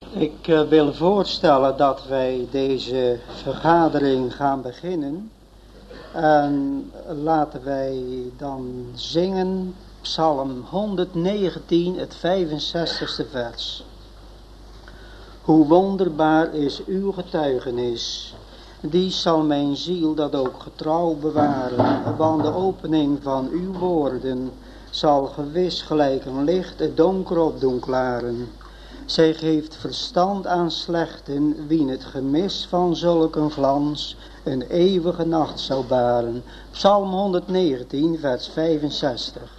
Ik wil voorstellen dat wij deze vergadering gaan beginnen. En laten wij dan zingen Psalm 119, het 65ste vers. Hoe wonderbaar is uw getuigenis. Die zal mijn ziel dat ook getrouw bewaren. Want de opening van uw woorden zal gewis gelijk een licht het donker op doen klaren. Zij geeft verstand aan slechten, wien het gemis van zulk een glans een eeuwige nacht zou baren. Psalm 119, vers 65.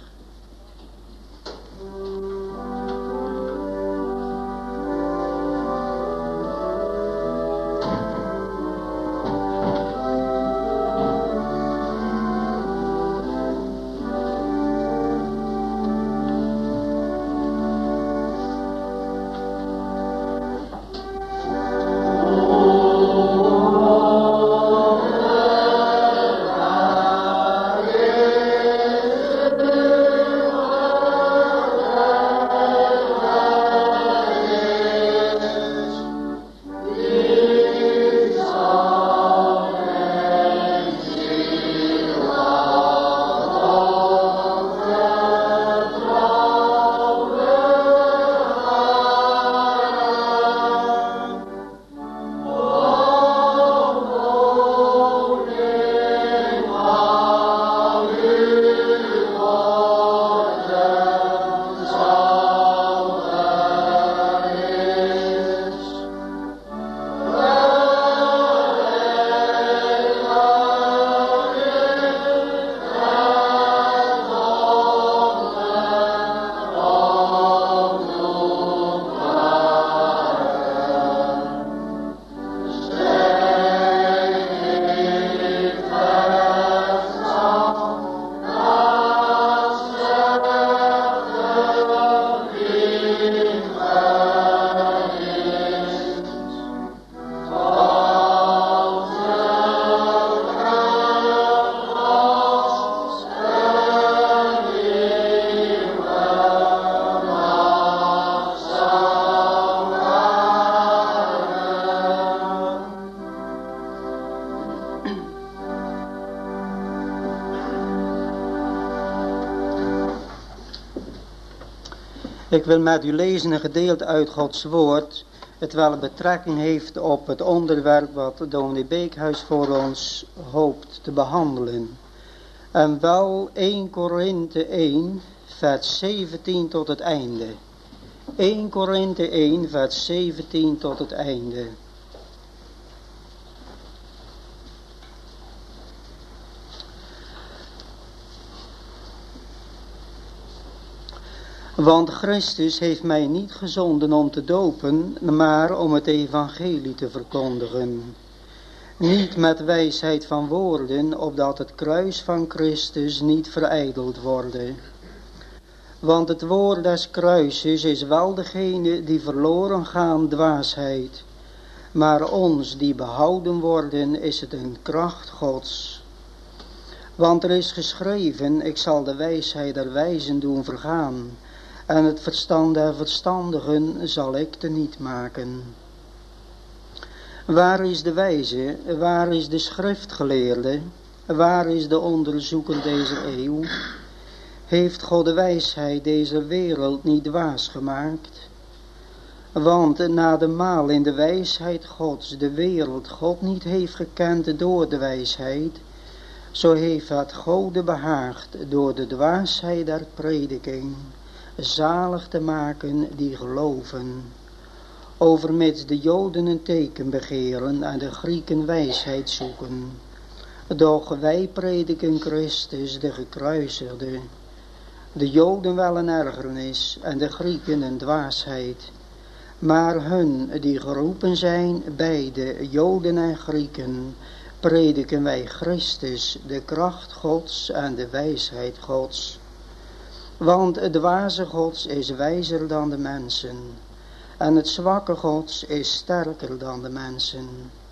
Ik wil met u lezen een gedeelte uit Gods woord, het wel betrekking heeft op het onderwerp wat dominee Beekhuis voor ons hoopt te behandelen. En wel 1 Korinthe 1, vers 17 tot het einde. 1 Korinthe 1, vers 17 tot het einde. Want Christus heeft mij niet gezonden om te dopen, maar om het evangelie te verkondigen. Niet met wijsheid van woorden, opdat het kruis van Christus niet verijdeld worden. Want het woord des kruises is wel degene die verloren gaan dwaasheid. Maar ons die behouden worden, is het een kracht Gods. Want er is geschreven, ik zal de wijsheid der wijzen doen vergaan. En het verstand der verstandigen zal ik teniet maken. Waar is de wijze? Waar is de schriftgeleerde? Waar is de onderzoeker deze eeuw? Heeft God de wijsheid deze wereld niet dwaas gemaakt? Want na de maal in de wijsheid Gods de wereld God niet heeft gekend door de wijsheid, zo heeft het Gode behaagd door de dwaasheid der prediking zalig te maken die geloven. Overmits de Joden een teken begeren en de Grieken wijsheid zoeken. Doch wij prediken Christus de gekruisigde. De Joden wel een ergernis en de Grieken een dwaasheid. Maar hun die geroepen zijn, beide Joden en Grieken, prediken wij Christus, de kracht Gods en de wijsheid Gods. Want het dwaze Gods is wijzer dan de mensen, en het zwakke Gods is sterker dan de mensen.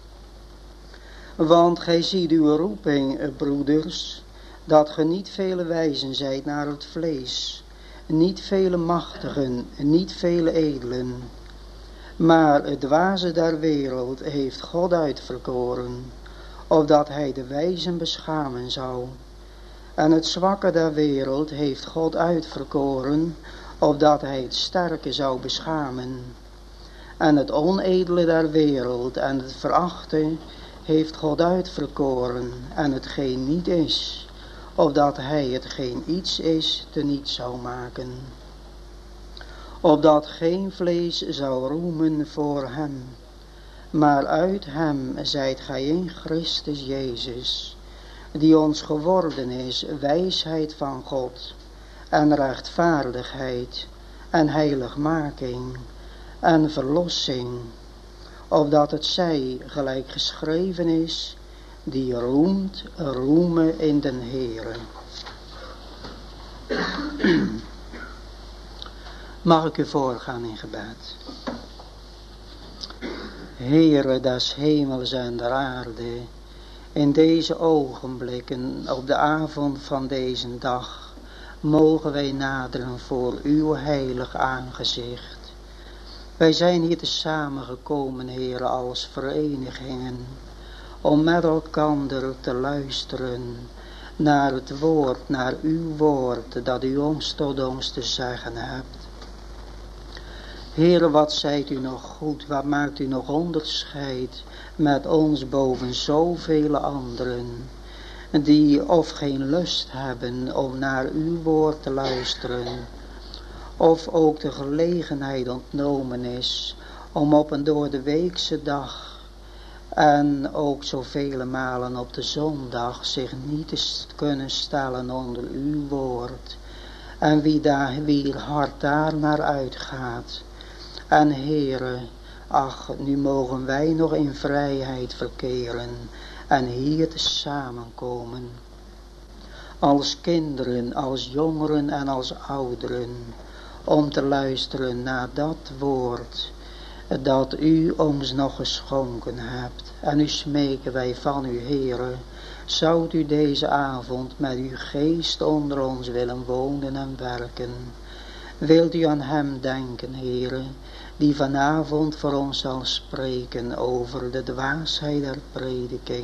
Want gij ziet uw roeping, broeders, dat ge niet vele wijzen zijt naar het vlees, niet vele machtigen, niet vele edelen. Maar het dwaze der wereld heeft God uitverkoren, opdat hij de wijzen beschamen zou. En het zwakke der wereld heeft God uitverkoren, opdat hij het sterke zou beschamen. En het onedele der wereld en het verachte heeft God uitverkoren, en hetgeen niet is, opdat hij hetgeen iets is teniet zou maken. Opdat geen vlees zou roemen voor hem, maar uit hem zijt gij in Christus Jezus, die ons geworden is wijsheid van God, en rechtvaardigheid, en heiligmaking, en verlossing, opdat het zij, gelijk geschreven is, die roemt, roemen in den Heere. Mag ik u voorgaan in gebed? Heere des hemels en der aarde, in deze ogenblikken, op de avond van deze dag, mogen wij naderen voor uw heilig aangezicht. Wij zijn hier tezamen gekomen, Heere, als verenigingen, om met elkander te luisteren naar het woord, naar uw woord, dat u ons tot ons te zeggen hebt. Heere, wat zijt u nog goed, wat maakt u nog onderscheid met ons boven zoveel anderen, die of geen lust hebben om naar uw woord te luisteren, of ook de gelegenheid ontnomen is om op een door de weekse dag en ook zoveel malen op de zondag zich niet te kunnen stellen onder uw woord. En wie hart daar naar uitgaat. En Heere, ach, nu mogen wij nog in vrijheid verkeren en hier te samenkomen. Als kinderen, als jongeren en als ouderen, om te luisteren naar dat woord dat u ons nog geschonken hebt. En nu smeken wij van u, Heere, zoudt u deze avond met uw geest onder ons willen wonen en werken. Wilt u aan hem denken, Heere, die vanavond voor ons zal spreken over de dwaasheid der prediking.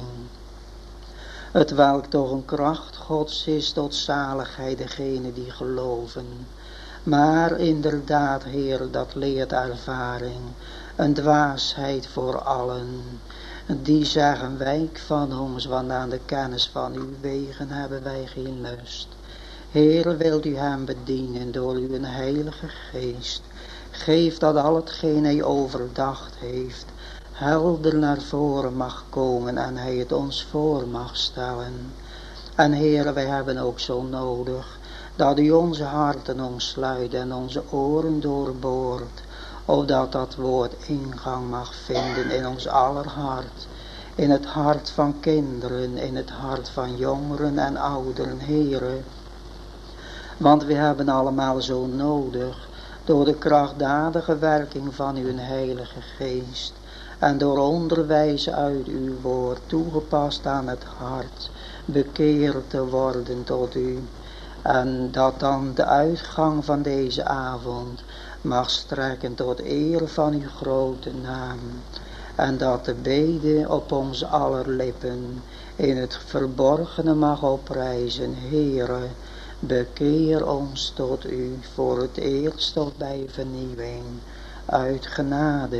Het welk toch een kracht Gods is tot zaligheid degene die geloven. Maar inderdaad, Heer, dat leert ervaring, een dwaasheid voor allen. Die zeggen, wijk van ons, want aan de kennis van uw wegen hebben wij geen lust. Heer, wilt u hem bedienen door uw heilige geest. Geef dat al hetgeen hij overdacht heeft, helder naar voren mag komen en hij het ons voor mag stellen. En Heer, wij hebben ook zo nodig dat u onze harten omsluit en onze oren doorboort, opdat dat woord ingang mag vinden in ons aller hart, in het hart van kinderen, in het hart van jongeren en ouderen, Heere. Want we hebben allemaal zo nodig, door de krachtdadige werking van uw heilige geest, en door onderwijs uit uw woord, toegepast aan het hart, bekeerd te worden tot u. En dat dan de uitgang van deze avond mag strekken tot eer van uw grote naam. En dat de bede op ons aller lippen in het verborgene mag oprijzen. Heere, bekeer ons tot u voor het eerst tot bij vernieuwing uit genade.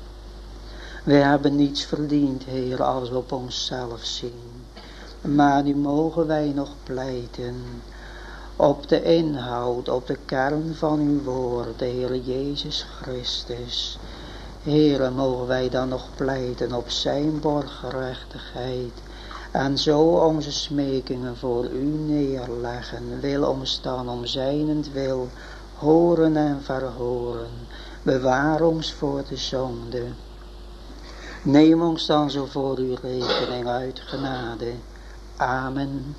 Wij hebben niets verdiend, Heer, als we op onszelf zien. Maar nu mogen wij nog pleiten op de inhoud, op de kern van uw woord, de Heer Jezus Christus. Heere, mogen wij dan nog pleiten op zijn borggerechtigheid. En zo onze smekingen voor u neerleggen. Wil ons dan om zijnentwil horen en verhoren. Bewaar ons voor de zonde. Neem ons dan zo voor uw rekening uit genade. Amen.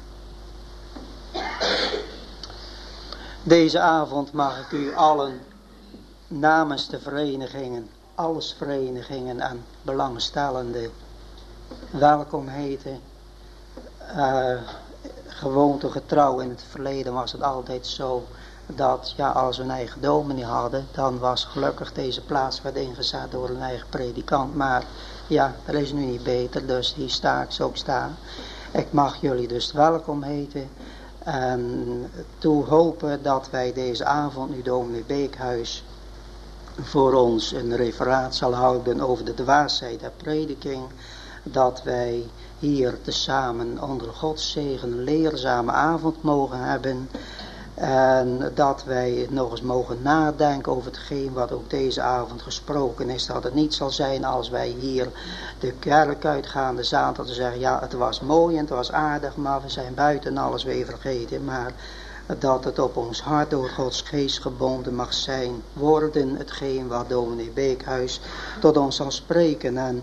Deze avond mag ik u allen namens de verenigingen, alles verenigingen en belangstellenden, welkom heten. Gewoontegetrouw in het verleden was het altijd zo dat als we een eigen dominee hadden, dan was gelukkig deze plaats werd ingezet door een eigen predikant. Maar dat is nu niet beter, dus hier sta ik zo ik sta. Ik mag jullie dus welkom heten en toe hopen dat wij deze avond nu dominee Beekhuis voor ons een referaat zal houden over de dwaasheid der prediking. Dat wij hier tezamen onder Gods zegen een leerzame avond mogen hebben. En dat wij nog eens mogen nadenken over hetgeen wat ook deze avond gesproken is. Dat het niet zal zijn als wij hier de kerk uitgaan, de zaterdag te zeggen, het was mooi en het was aardig, maar we zijn buiten alles weer vergeten. Maar dat het op ons hart door Gods geest gebonden mag zijn, worden hetgeen wat dominee Beekhuis tot ons zal spreken. En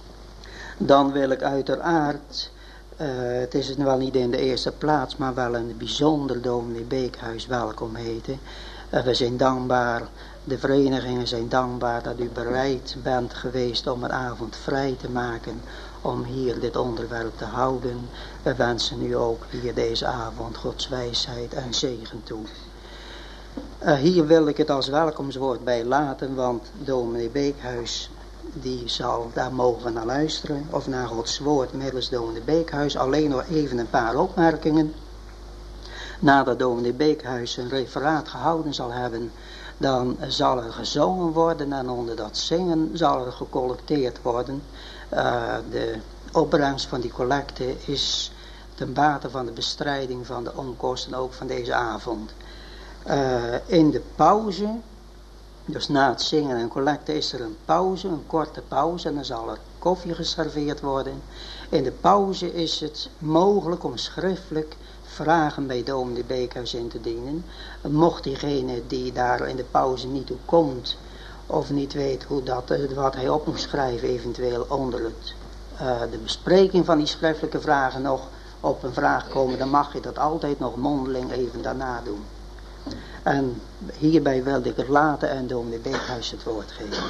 dan wil ik uiteraard, het is het wel niet in de eerste plaats, maar wel in het bijzonder dominee Beekhuis welkom heten. We zijn dankbaar, de verenigingen zijn dankbaar dat u bereid bent geweest om een avond vrij te maken om hier dit onderwerp te houden. We wensen u ook hier deze avond Gods wijsheid en zegen toe. Hier wil ik het als welkomstwoord bij laten, want dominee Beekhuis, daar mogen we naar luisteren, of naar Gods woord middels dominee Beekhuis. Alleen nog even een paar opmerkingen. Nadat dominee Beekhuis een referaat gehouden zal hebben, dan zal er gezongen worden en onder dat zingen zal er gecollecteerd worden. De opbrengst van die collecte is ten bate van de bestrijding van de onkosten ook van deze avond. In de pauze, dus na het zingen en collecte is er een pauze, een korte pauze en dan zal er koffie geserveerd worden. In de pauze is het mogelijk om schriftelijk vragen bij dominee Beekhuis in te dienen. Mocht diegene die daar in de pauze niet toe komt of niet weet wat hij op moet schrijven, eventueel onder de bespreking van die schriftelijke vragen nog op een vraag komen, dan mag je dat altijd nog mondeling even daarna doen. En hierbij wilde ik het laten en dominee Beekhuis het woord geven.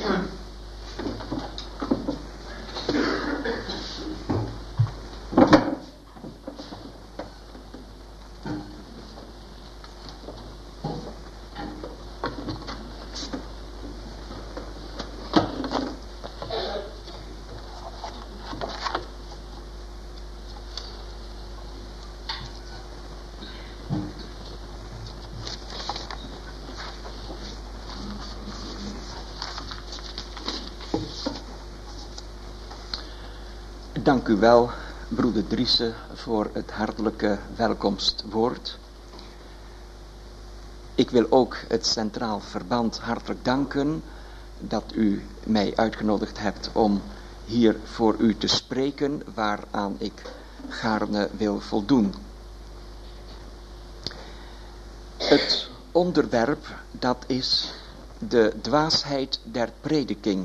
Dank u wel, broeder Driessen, voor het hartelijke welkomstwoord. Ik wil ook het Centraal Verband hartelijk danken dat u mij uitgenodigd hebt om hier voor u te spreken, waaraan ik gaarne wil voldoen. Het onderwerp, dat is de dwaasheid der prediking.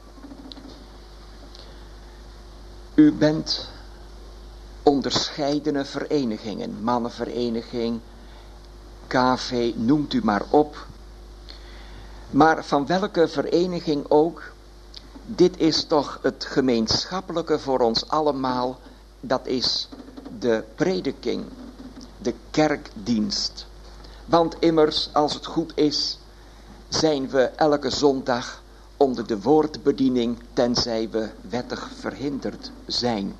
U bent onderscheidene verenigingen, mannenvereniging, KV, noemt u maar op. Maar van welke vereniging ook, dit is toch het gemeenschappelijke voor ons allemaal, dat is de prediking, de kerkdienst. Want immers, als het goed is, zijn we elke zondag onder de woordbediening, tenzij we wettig verhinderd zijn.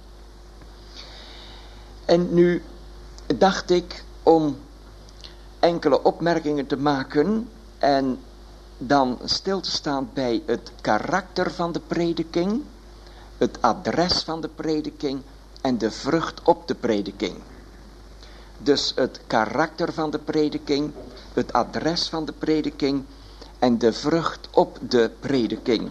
En nu dacht ik om enkele opmerkingen te maken en dan stil te staan bij het karakter van de prediking, het adres van de prediking en de vrucht op de prediking. Dus het karakter van de prediking, het adres van de prediking en de vrucht op de prediking.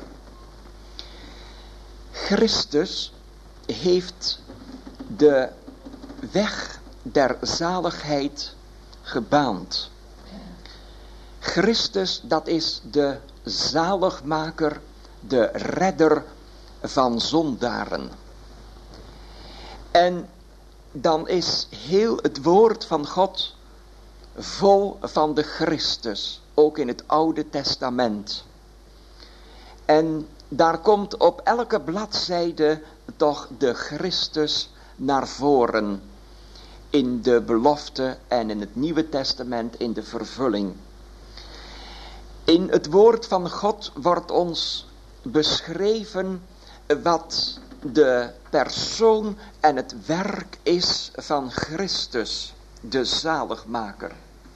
Christus heeft de weg der zaligheid gebaand. Christus, dat is de zaligmaker, de redder van zondaren. En dan is heel het woord van God vol van de Christus, ook in het Oude Testament. En daar komt op elke bladzijde toch de Christus naar voren. in de belofte en in het Nieuwe Testament in de vervulling. In het woord van God wordt ons beschreven wat de persoon en het werk is van Christus, de zaligmaker.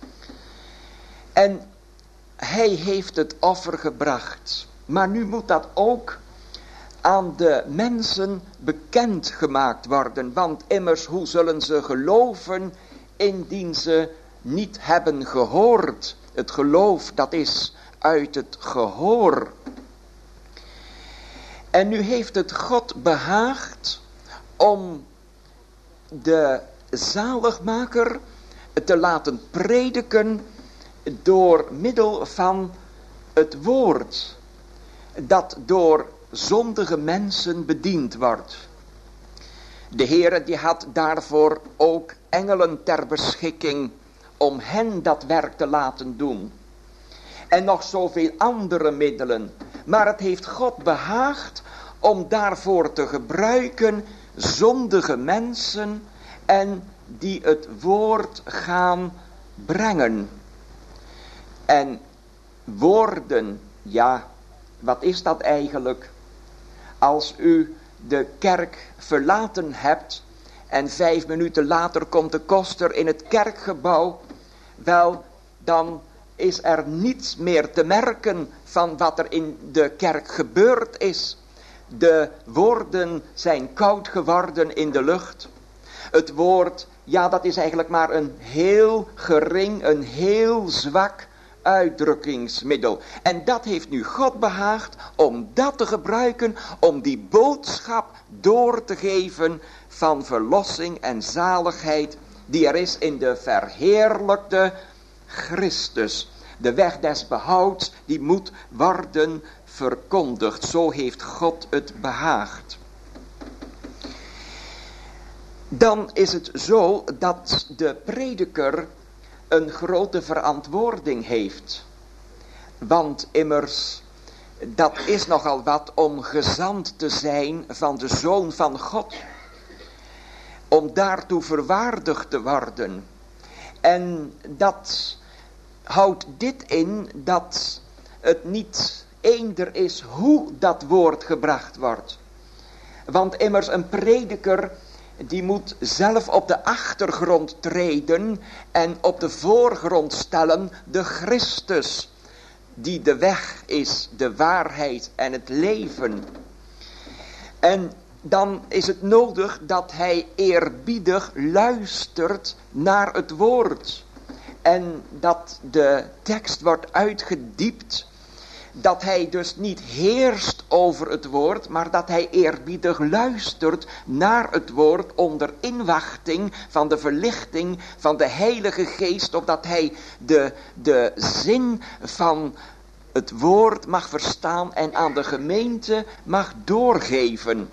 En hij heeft het offer gebracht. Maar nu moet dat ook aan de mensen bekend gemaakt worden. Want immers, hoe zullen ze geloven indien ze niet hebben gehoord? Het geloof, dat is uit het gehoor. En nu heeft het God behaagd om de zaligmaker te laten prediken door middel van het woord, dat door zondige mensen bediend wordt. De Heere die had daarvoor ook engelen ter beschikking om hen dat werk te laten doen. En nog zoveel andere middelen. Maar het heeft God behaagd om daarvoor te gebruiken zondige mensen en die het woord gaan brengen. En woorden, ja, wat is dat eigenlijk? Als u de kerk verlaten hebt en 5 minuten later komt de koster in het kerkgebouw, wel, dan is er niets meer te merken van wat er in de kerk gebeurd is. De woorden zijn koud geworden in de lucht. Het woord, ja, dat is eigenlijk maar een heel gering, een heel zwak uitdrukkingsmiddel. En dat heeft nu God behaagd om dat te gebruiken, om die boodschap door te geven van verlossing en zaligheid die er is in de verheerlijkte Christus. De weg des behouds, die moet worden verkondigd. Zo heeft God het behaagd. Dan is het zo dat de prediker een grote verantwoording heeft. Want immers, dat is nogal wat om gezant te zijn van de Zoon van God. Om daartoe verwaardigd te worden. En dat houdt dit in dat het niet eender is hoe dat woord gebracht wordt. Want immers een prediker die moet zelf op de achtergrond treden en op de voorgrond stellen de Christus, die de weg is, de waarheid en het leven. En dan is het nodig dat hij eerbiedig luistert naar het woord. En dat de tekst wordt uitgediept. Dat hij dus niet heerst over het woord, maar dat hij eerbiedig luistert naar het woord onder inwachting van de verlichting van de Heilige Geest, opdat hij de zin van het woord mag verstaan en aan de gemeente mag doorgeven.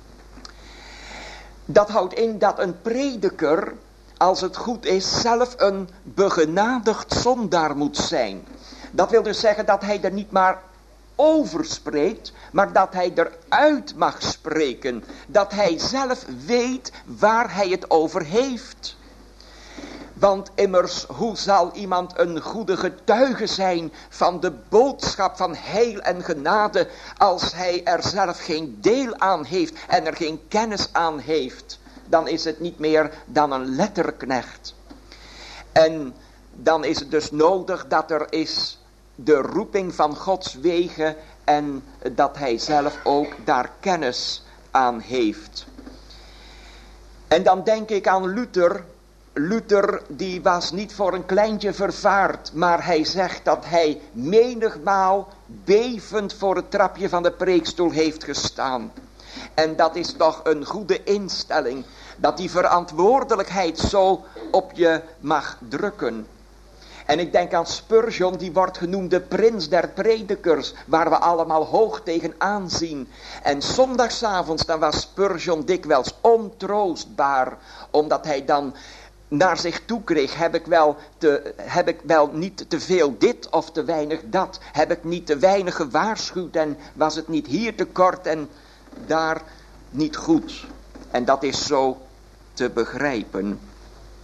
Dat houdt in dat een prediker, als het goed is, zelf een begenadigd zondaar moet zijn. Dat wil dus zeggen dat hij er niet maar over spreekt, maar dat hij eruit mag spreken. Dat hij zelf weet waar hij het over heeft. Want immers, hoe zal iemand een goede getuige zijn van de boodschap van heil en genade, als hij er zelf geen deel aan heeft en er geen kennis aan heeft? Dan is het niet meer dan een letterknecht. En dan is het dus nodig dat er is de roeping van Gods wegen en dat hij zelf ook daar kennis aan heeft. En dan denk ik aan Luther. Luther die was niet voor een kleintje vervaard, maar hij zegt dat hij menigmaal bevend voor het trapje van de preekstoel heeft gestaan. En dat is toch een goede instelling, dat die verantwoordelijkheid zo op je mag drukken. En ik denk aan Spurgeon, die wordt genoemd de prins der predikers, waar we allemaal hoog tegen aanzien. En zondagsavonds dan was Spurgeon dikwijls ontroostbaar, omdat hij dan naar zich toe kreeg, heb ik wel niet te veel dit of te weinig dat? Heb ik niet te weinig gewaarschuwd en was het niet hier te kort en daar niet goed? En dat is zo te begrijpen.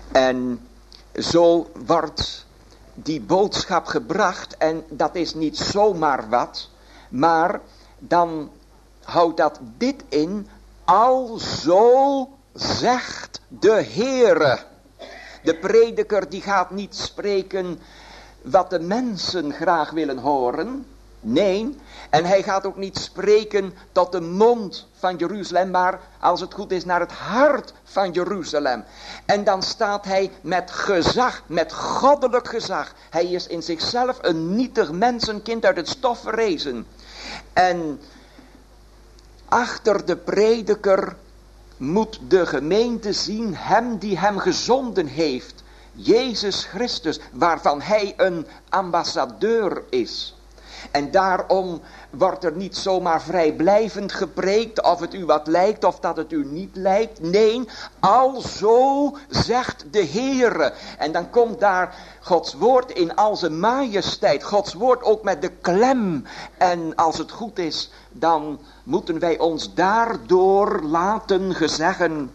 En zo wordt die boodschap gebracht en dat is niet zomaar wat, maar dan houdt dat dit in, alzo zegt de Heere. De prediker die gaat niet spreken wat de mensen graag willen horen. Nee, en hij gaat ook niet spreken tot de mond van Jeruzalem, maar als het goed is naar het hart van Jeruzalem. En dan staat hij met gezag, met goddelijk gezag. Hij is in zichzelf een nietig mensenkind uit het stof verrezen. En achter de prediker moet de gemeente zien hem die hem gezonden heeft. Jezus Christus, waarvan hij een ambassadeur is. En daarom wordt er niet zomaar vrijblijvend gepreekt of het u wat lijkt of dat het u niet lijkt. Nee, alzo zegt de Heere. En dan komt daar Gods woord in al zijn majesteit. Gods woord ook met de klem. En als het goed is, dan moeten wij ons daardoor laten gezeggen.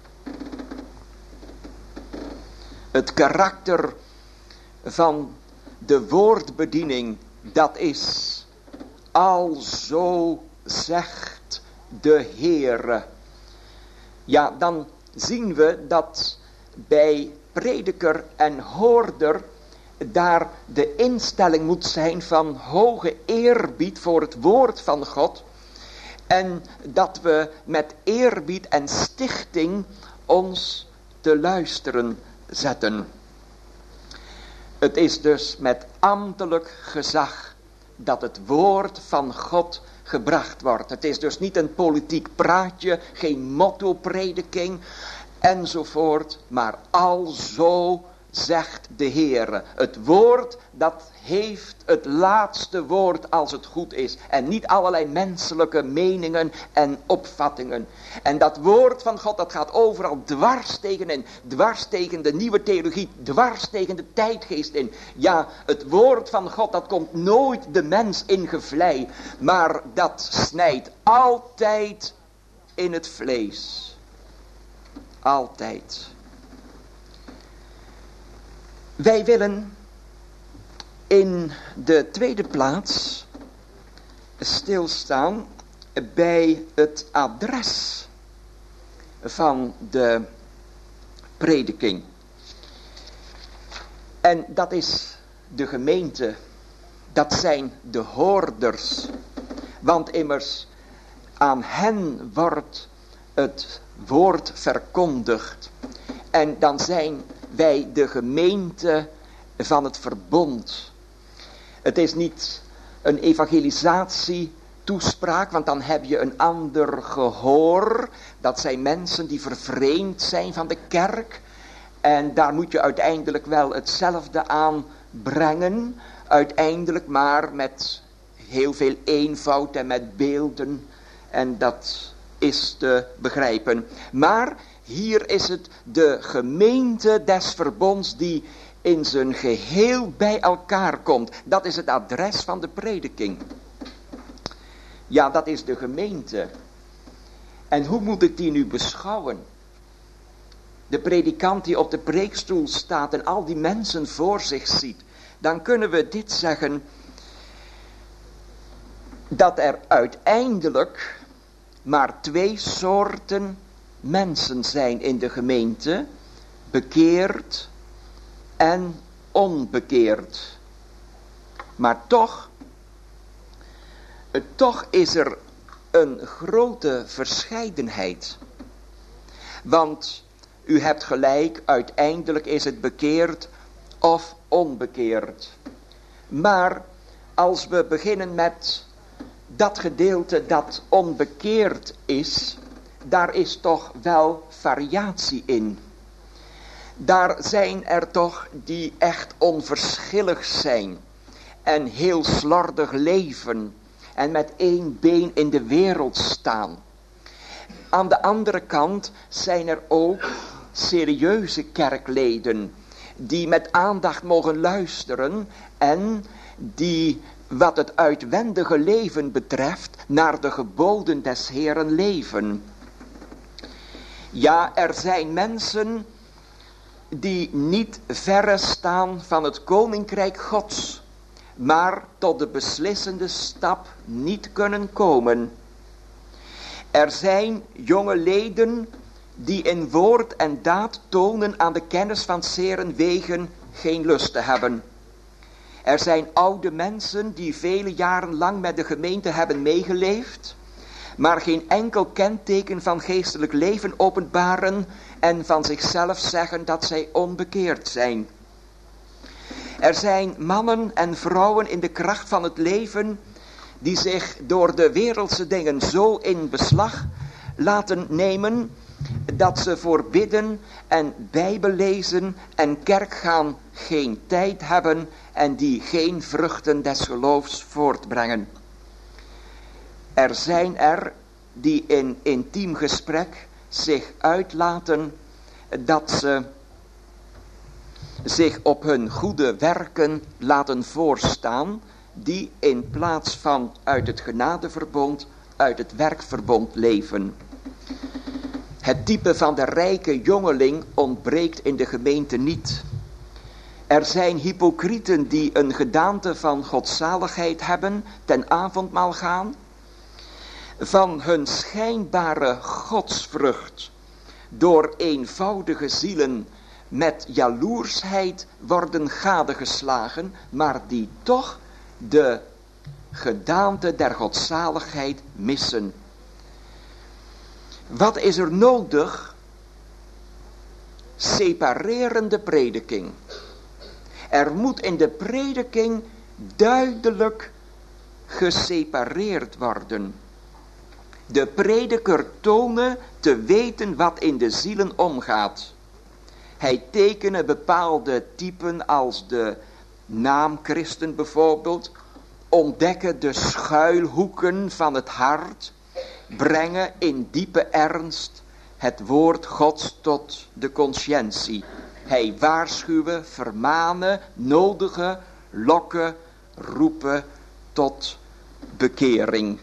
Het karakter van de woordbediening, dat is, alzo zegt de Heere. Ja, dan zien we dat bij prediker en hoorder daar de instelling moet zijn van hoge eerbied voor het woord van God. En dat we met eerbied en stichting ons te luisteren zetten. Het is dus met ambtelijk gezag dat het woord van God gebracht wordt. Het is dus niet een politiek praatje, geen motto-prediking enzovoort, maar alzo zegt de Heere. Het woord dat heeft het laatste woord als het goed is. En niet allerlei menselijke meningen en opvattingen. En dat woord van God dat gaat overal dwars tegen in. Dwars tegen de nieuwe theologie. Dwars tegen de tijdgeest in. Ja, het woord van God dat komt nooit de mens in gevlei. Maar dat snijdt altijd in het vlees. Altijd. Wij willen in de tweede plaats stilstaan bij het adres van de prediking. En dat is de gemeente, dat zijn de hoorders. Want immers aan hen wordt het woord verkondigd. En dan zijn wij de gemeente van het verbond. Het is niet een evangelisatietoespraak, want dan heb je een ander gehoor. Dat zijn mensen die vervreemd zijn van de kerk. En daar moet je uiteindelijk wel hetzelfde aan brengen. Uiteindelijk maar met heel veel eenvoud en met beelden. En dat is te begrijpen. Maar hier is het de gemeente des verbonds die in zijn geheel bij elkaar komt. Dat is het adres van de prediking. Ja, dat is de gemeente. En hoe moet ik die nu beschouwen? De predikant die op de preekstoel staat en al die mensen voor zich ziet. Dan kunnen we dit zeggen. Dat er uiteindelijk maar 2 soorten mensen zijn in de gemeente. Bekeerd en onbekeerd. Maar toch is er een grote verscheidenheid. Want u hebt gelijk, uiteindelijk is het bekeerd of onbekeerd. Maar als we beginnen met dat gedeelte dat onbekeerd is, daar is toch wel variatie in. Daar zijn er toch die echt onverschillig zijn en heel slordig leven en met 1 been in de wereld staan. Aan de andere kant zijn er ook serieuze kerkleden die met aandacht mogen luisteren en die wat het uitwendige leven betreft naar de geboden des Heeren leven. Ja, er zijn mensen die niet verre staan van het koninkrijk Gods, maar tot de beslissende stap niet kunnen komen. Er zijn jonge leden die in woord en daad tonen aan de kennis van 's Heeren wegen geen lust te hebben. Er zijn oude mensen die vele jaren lang met de gemeente hebben meegeleefd, maar geen enkel kenteken van geestelijk leven openbaren en van zichzelf zeggen dat zij onbekeerd zijn. Er zijn mannen en vrouwen in de kracht van het leven die zich door de wereldse dingen zo in beslag laten nemen dat ze voor bidden en bijbellezen en kerkgaan geen tijd hebben en die geen vruchten des geloofs voortbrengen. Er zijn er die in intiem gesprek zich uitlaten dat ze zich op hun goede werken laten voorstaan, die in plaats van uit het genadeverbond, uit het werkverbond leven. Het type van de rijke jongeling ontbreekt in de gemeente niet. Er zijn hypocrieten die een gedaante van godzaligheid hebben, ten avondmaal gaan, van hun schijnbare godsvrucht door eenvoudige zielen met jaloersheid worden gadegeslagen, maar die toch de gedaante der godzaligheid missen. Wat is er nodig? Separerende prediking. Er moet in de prediking duidelijk gesepareerd worden. De prediker tonen te weten wat in de zielen omgaat. Hij tekenen bepaalde typen als de naam Christen bijvoorbeeld, ontdekken de schuilhoeken van het hart, brengen in diepe ernst het woord Gods tot de conscientie. Hij waarschuwen, vermanen, nodigen, lokken, roepen tot bekering.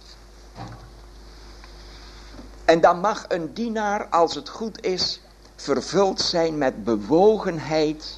En dan mag een dienaar, als het goed is, vervuld zijn met bewogenheid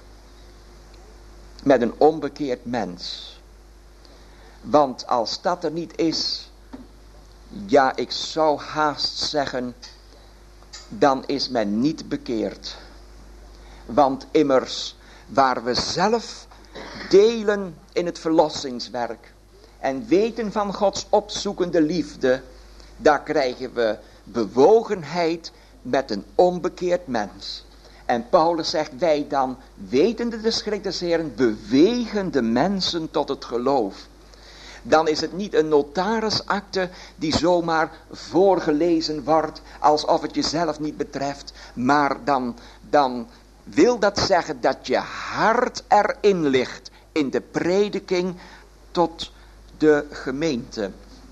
met een onbekeerd mens. Want als dat er niet is, ja, ik zou haast zeggen, dan is men niet bekeerd. Want immers, waar we zelf delen in het verlossingswerk en weten van Gods opzoekende liefde, daar krijgen we bewogenheid met een onbekeerd mens. En Paulus zegt, wij dan, wetende de schrik des Heeren, bewegen de mensen tot het geloof. Dan is het niet een notarisakte die zomaar voorgelezen wordt, alsof het jezelf niet betreft. Maar dan wil dat zeggen dat je hart erin ligt in de prediking tot de gemeente.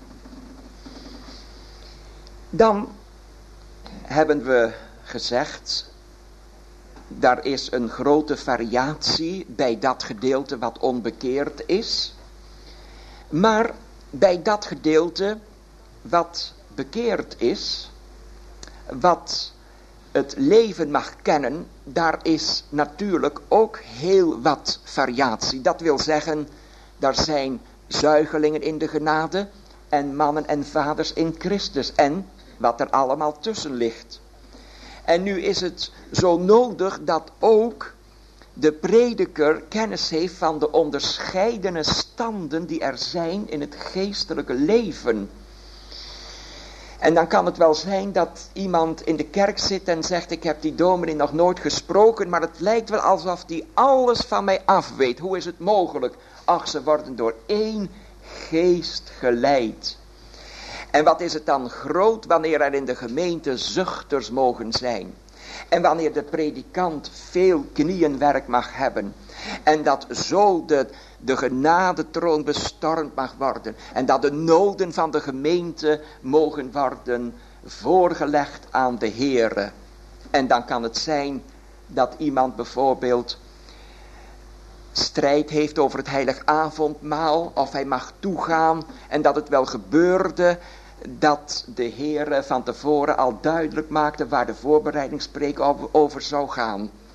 Dan hebben we gezegd, daar is een grote variatie bij dat gedeelte wat onbekeerd is. Maar bij dat gedeelte wat bekeerd is, wat het leven mag kennen, daar is natuurlijk ook heel wat variatie. Dat wil zeggen, daar zijn zuigelingen in de genade en mannen en vaders in Christus en wat er allemaal tussen ligt. En nu is het zo nodig dat ook de prediker kennis heeft van de onderscheidene standen die er zijn in het geestelijke leven. En dan kan het wel zijn dat iemand in de kerk zit en zegt, ik heb die dominee nog nooit gesproken, maar het lijkt wel alsof die alles van mij af weet. Hoe is het mogelijk? Ach, ze worden door één geest geleid. En wat is het dan groot wanneer er in de gemeente zuchters mogen zijn. En wanneer de predikant veel knieënwerk mag hebben. En dat zo de genadetroon bestormd mag worden. En dat de noden van de gemeente mogen worden voorgelegd aan de Heere. En dan kan het zijn dat iemand bijvoorbeeld strijd heeft over het heilig avondmaal. Of hij mag toegaan. En dat het wel gebeurde dat de Heere van tevoren al duidelijk maakte waar de voorbereidingspreek over zou gaan.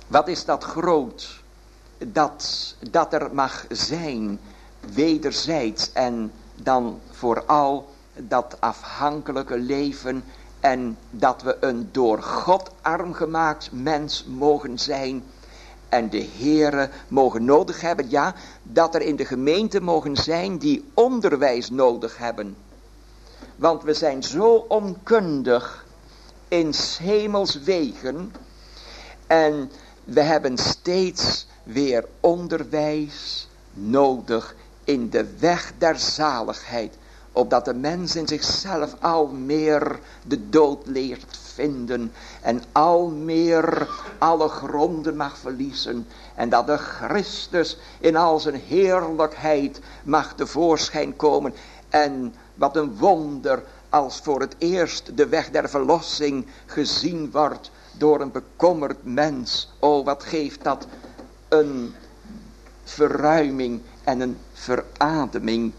Wat is dat groot, dat er mag zijn, wederzijds, en dan vooral dat afhankelijke leven, en dat we een door God arm gemaakt mens mogen zijn en de Heere mogen nodig hebben. Ja, dat er in de gemeente mogen zijn die onderwijs nodig hebben. Want we zijn zo onkundig in 's hemels wegen en we hebben steeds weer onderwijs nodig in de weg der zaligheid, opdat de mens in zichzelf al meer de dood leert vinden en al meer alle gronden mag verliezen en dat de Christus in al zijn heerlijkheid mag tevoorschijn komen. En wat een wonder als voor het eerst de weg der verlossing gezien wordt door een bekommerd mens. O, wat geeft dat een verruiming en een verademing.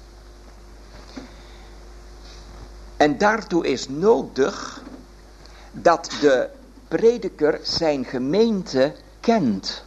En daartoe is nodig dat de prediker zijn gemeente kent.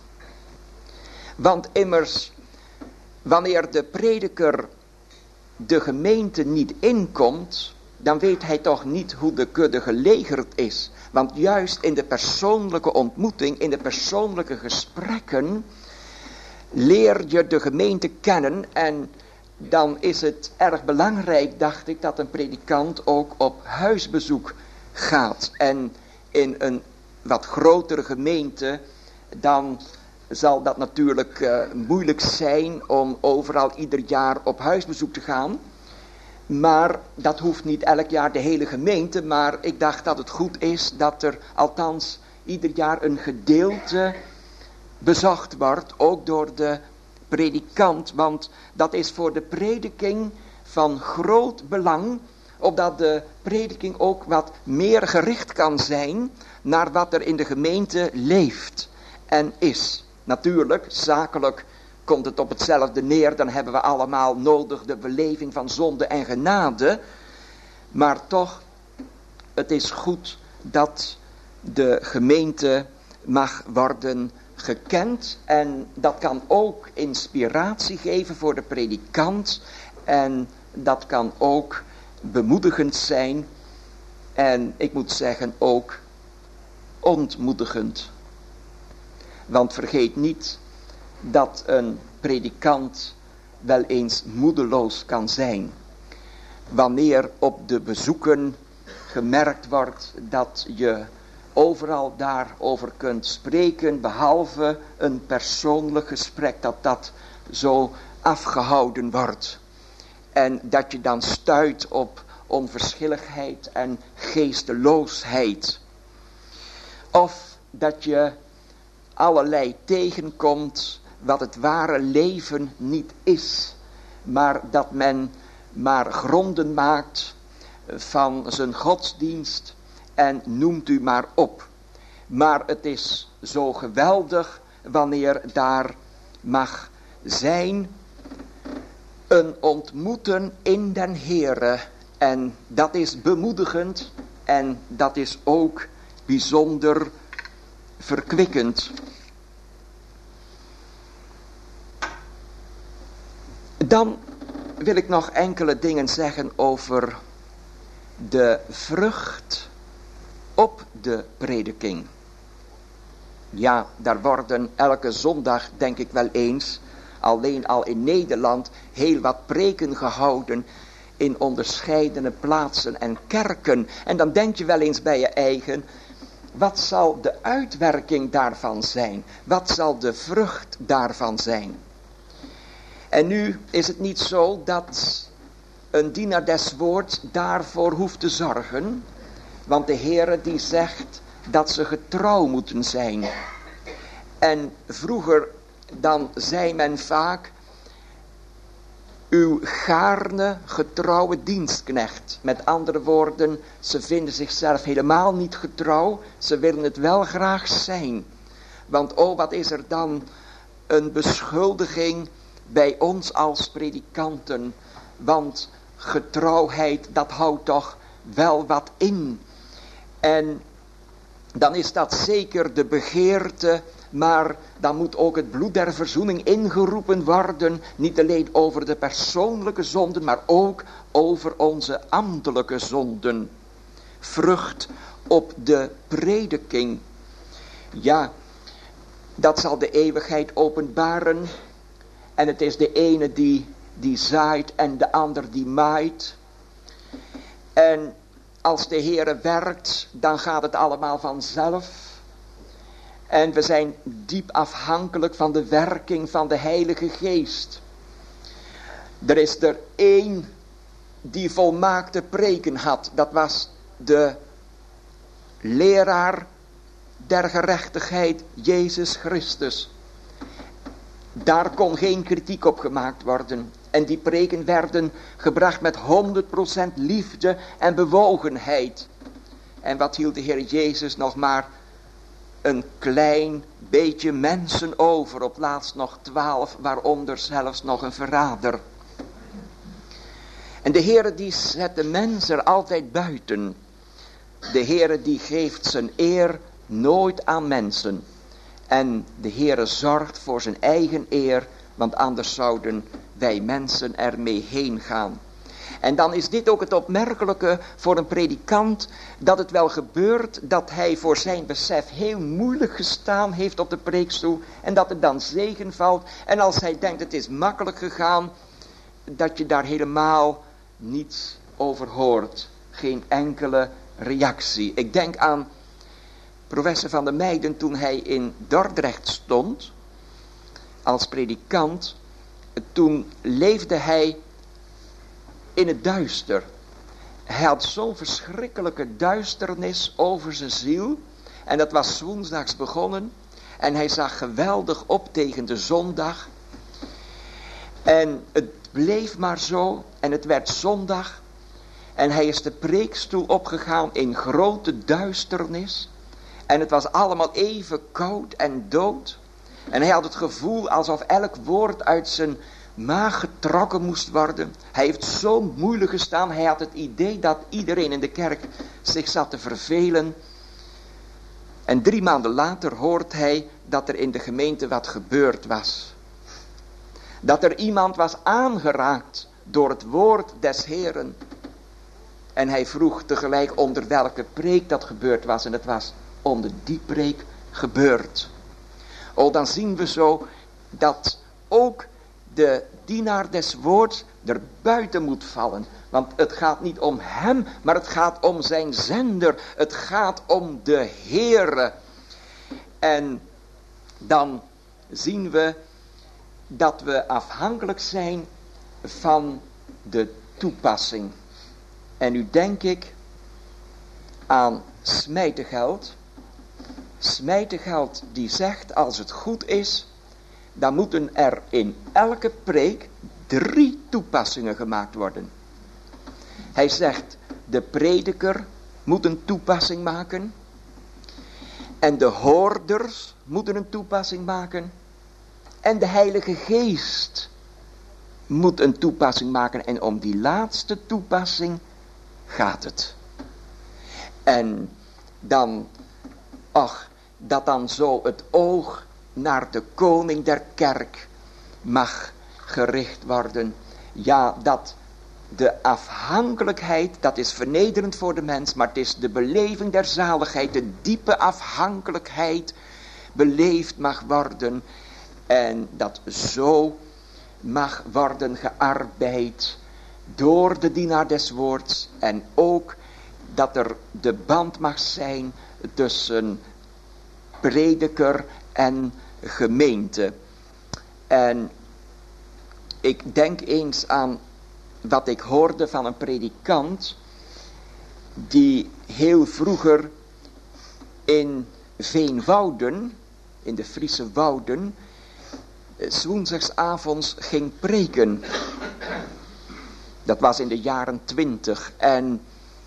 Want immers, wanneer de prediker de gemeente niet inkomt, dan weet hij toch niet hoe de kudde gelegerd is. Want juist in de persoonlijke ontmoeting, in de persoonlijke gesprekken, leer je de gemeente kennen. En dan is het erg belangrijk, dacht ik, dat een predikant ook op huisbezoek gaat. En in een wat grotere gemeente, dan zal dat natuurlijk moeilijk zijn om overal ieder jaar op huisbezoek te gaan. Maar dat hoeft niet elk jaar de hele gemeente, maar ik dacht dat het goed is dat er althans ieder jaar een gedeelte bezocht wordt, ook door de predikant, want dat is voor de prediking van groot belang, opdat de prediking ook wat meer gericht kan zijn naar wat er in de gemeente leeft en is. Natuurlijk, zakelijk komt het op hetzelfde neer, dan hebben we allemaal nodig de beleving van zonde en genade, maar toch, het is goed dat de gemeente mag worden gekend en dat kan ook inspiratie geven voor de predikant en dat kan ook bemoedigend zijn en ik moet zeggen ook ontmoedigend. Want vergeet niet dat een predikant wel eens moedeloos kan zijn wanneer op de bezoeken gemerkt wordt dat je overal daarover kunt spreken, behalve een persoonlijk gesprek, dat zo afgehouden wordt. En dat je dan stuit op onverschilligheid en geesteloosheid. Of dat je allerlei tegenkomt wat het ware leven niet is, maar dat men maar gronden maakt van zijn godsdienst en noemt u maar op. Maar het is zo geweldig wanneer daar mag zijn een ontmoeten in den Heere. En dat is bemoedigend en dat is ook bijzonder verkwikkend. Dan wil ik nog enkele dingen zeggen over de vrucht op de prediking. Ja, daar worden elke zondag, denk ik wel eens, alleen al in Nederland, heel wat preken gehouden in onderscheidene plaatsen en kerken. En dan denk je wel eens bij je eigen, wat zal de uitwerking daarvan zijn? Wat zal de vrucht daarvan zijn? En nu is het niet zo dat een dienaar des woords daarvoor hoeft te zorgen. Want de Heere die zegt dat ze getrouw moeten zijn. En vroeger dan zei men vaak, uw gaarne getrouwe dienstknecht. Met andere woorden, ze vinden zichzelf helemaal niet getrouw. Ze willen het wel graag zijn. Want oh, wat is er dan een beschuldiging bij ons als predikanten. Want getrouwheid, dat houdt toch wel wat in. En dan is dat zeker de begeerte Maar dan moet ook het bloed der verzoening ingeroepen worden. Niet alleen over de persoonlijke zonden, maar ook over onze ambtelijke zonden. Vrucht op de prediking. Ja, dat zal de eeuwigheid openbaren. En het is de ene die zaait en de ander die maait. En als de Heere werkt, dan gaat het allemaal vanzelf. En we zijn diep afhankelijk van de werking van de Heilige Geest. Er is er één die volmaakte preken had. Dat was de leraar der gerechtigheid, Jezus Christus. Daar kon geen kritiek op gemaakt worden. En die preken werden gebracht met 100% liefde en bewogenheid. En wat hield de Heer Jezus nog maar een klein beetje mensen over, op laatst nog 12, waaronder zelfs nog een verrader. En de Heere die zet de mens er altijd buiten. De Heere die geeft zijn eer nooit aan mensen. En de Heere zorgt voor zijn eigen eer, want anders zouden wij mensen ermee heen gaan. En dan is dit ook het opmerkelijke voor een predikant, dat het wel gebeurt dat hij voor zijn besef heel moeilijk gestaan heeft op de preekstoel en dat er dan zegen valt. En als hij denkt het is makkelijk gegaan, dat je daar helemaal niets over hoort. Geen enkele reactie. Ik denk aan professor Van der Meijden toen hij in Dordrecht stond als predikant. Toen leefde hij in het duister. Hij had zo'n verschrikkelijke duisternis over zijn ziel. En dat was 's woensdags begonnen. En hij zag geweldig op tegen de zondag. En het bleef maar zo. En het werd zondag. En hij is de preekstoel opgegaan in grote duisternis. En het was allemaal even koud en dood. En hij had het gevoel alsof elk woord uit zijn maag getrokken moest worden. Hij heeft zo moeilijk gestaan. Hij had het idee dat iedereen in de kerk zich zat te vervelen. En 3 maanden later hoort hij dat er in de gemeente wat gebeurd was. Dat er iemand was aangeraakt door het woord des Heeren. En hij vroeg tegelijk onder welke preek dat gebeurd was. En het was onder die preek gebeurd. Oh, dan zien we zo dat ook de dienaar des woords er buiten moet vallen. Want het gaat niet om hem, maar het gaat om zijn zender. Het gaat om de Heere. En dan zien we dat we afhankelijk zijn van de toepassing. En nu denk ik aan Smijtegeld. Smijtegeld die zegt, als het goed is, dan moeten er in elke preek 3 toepassingen gemaakt worden. Hij zegt, de prediker moet een toepassing maken. En de hoorders moeten een toepassing maken. En de Heilige Geest moet een toepassing maken. En om die laatste toepassing gaat het. En dan, ach, dat dan zo het oog naar de koning der kerk mag gericht worden. Ja, dat de afhankelijkheid, dat is vernederend voor de mens, maar het is de beleving der zaligheid, de diepe afhankelijkheid beleefd mag worden. En dat zo mag worden gearbeid door de dienaar des woords. En ook dat er de band mag zijn tussen prediker en gemeente. En ik denk eens aan wat ik hoorde van een predikant die heel vroeger in Veenwouden, in de Friese wouden, 's woensdagsavonds ging preken. Dat was in de jaren 20. En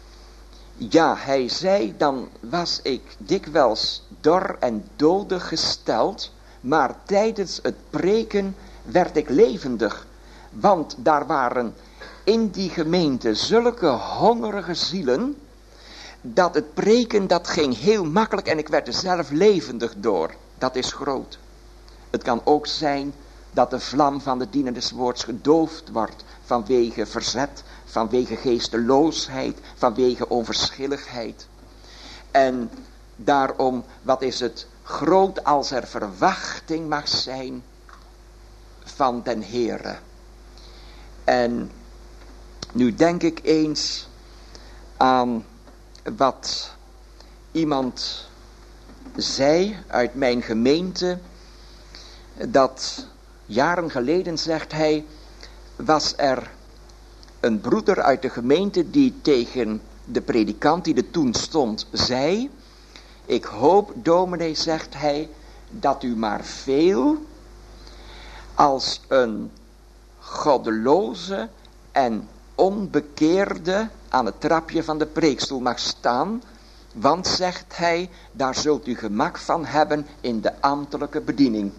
ja, hij zei, dan was ik dikwijls dor en dodig gesteld, maar tijdens het preken werd ik levendig. Want daar waren in die gemeente zulke hongerige zielen, dat het preken dat ging heel makkelijk en ik werd er zelf levendig door. dat is groot. Het kan ook zijn dat de vlam van de diener des woords gedoofd wordt vanwege verzet, vanwege geesteloosheid, vanwege onverschilligheid. En daarom, wat is het groot als er verwachting mag zijn van den Heere. En nu denk ik eens aan wat iemand zei uit mijn gemeente, dat jaren geleden, zegt hij, was er een broeder uit de gemeente die tegen de predikant die er toen stond zei: ik hoop, dominee, zegt hij, dat u maar veel als een goddeloze en onbekeerde aan het trapje van de preekstoel mag staan, want, zegt hij, daar zult u gemak van hebben in de ambtelijke bediening.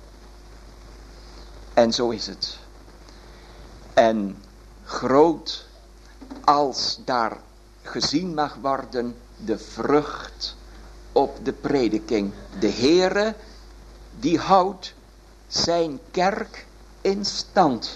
En zo is het. En groot als daar gezien mag worden de vrucht op de prediking. De Heere die houdt zijn kerk in stand.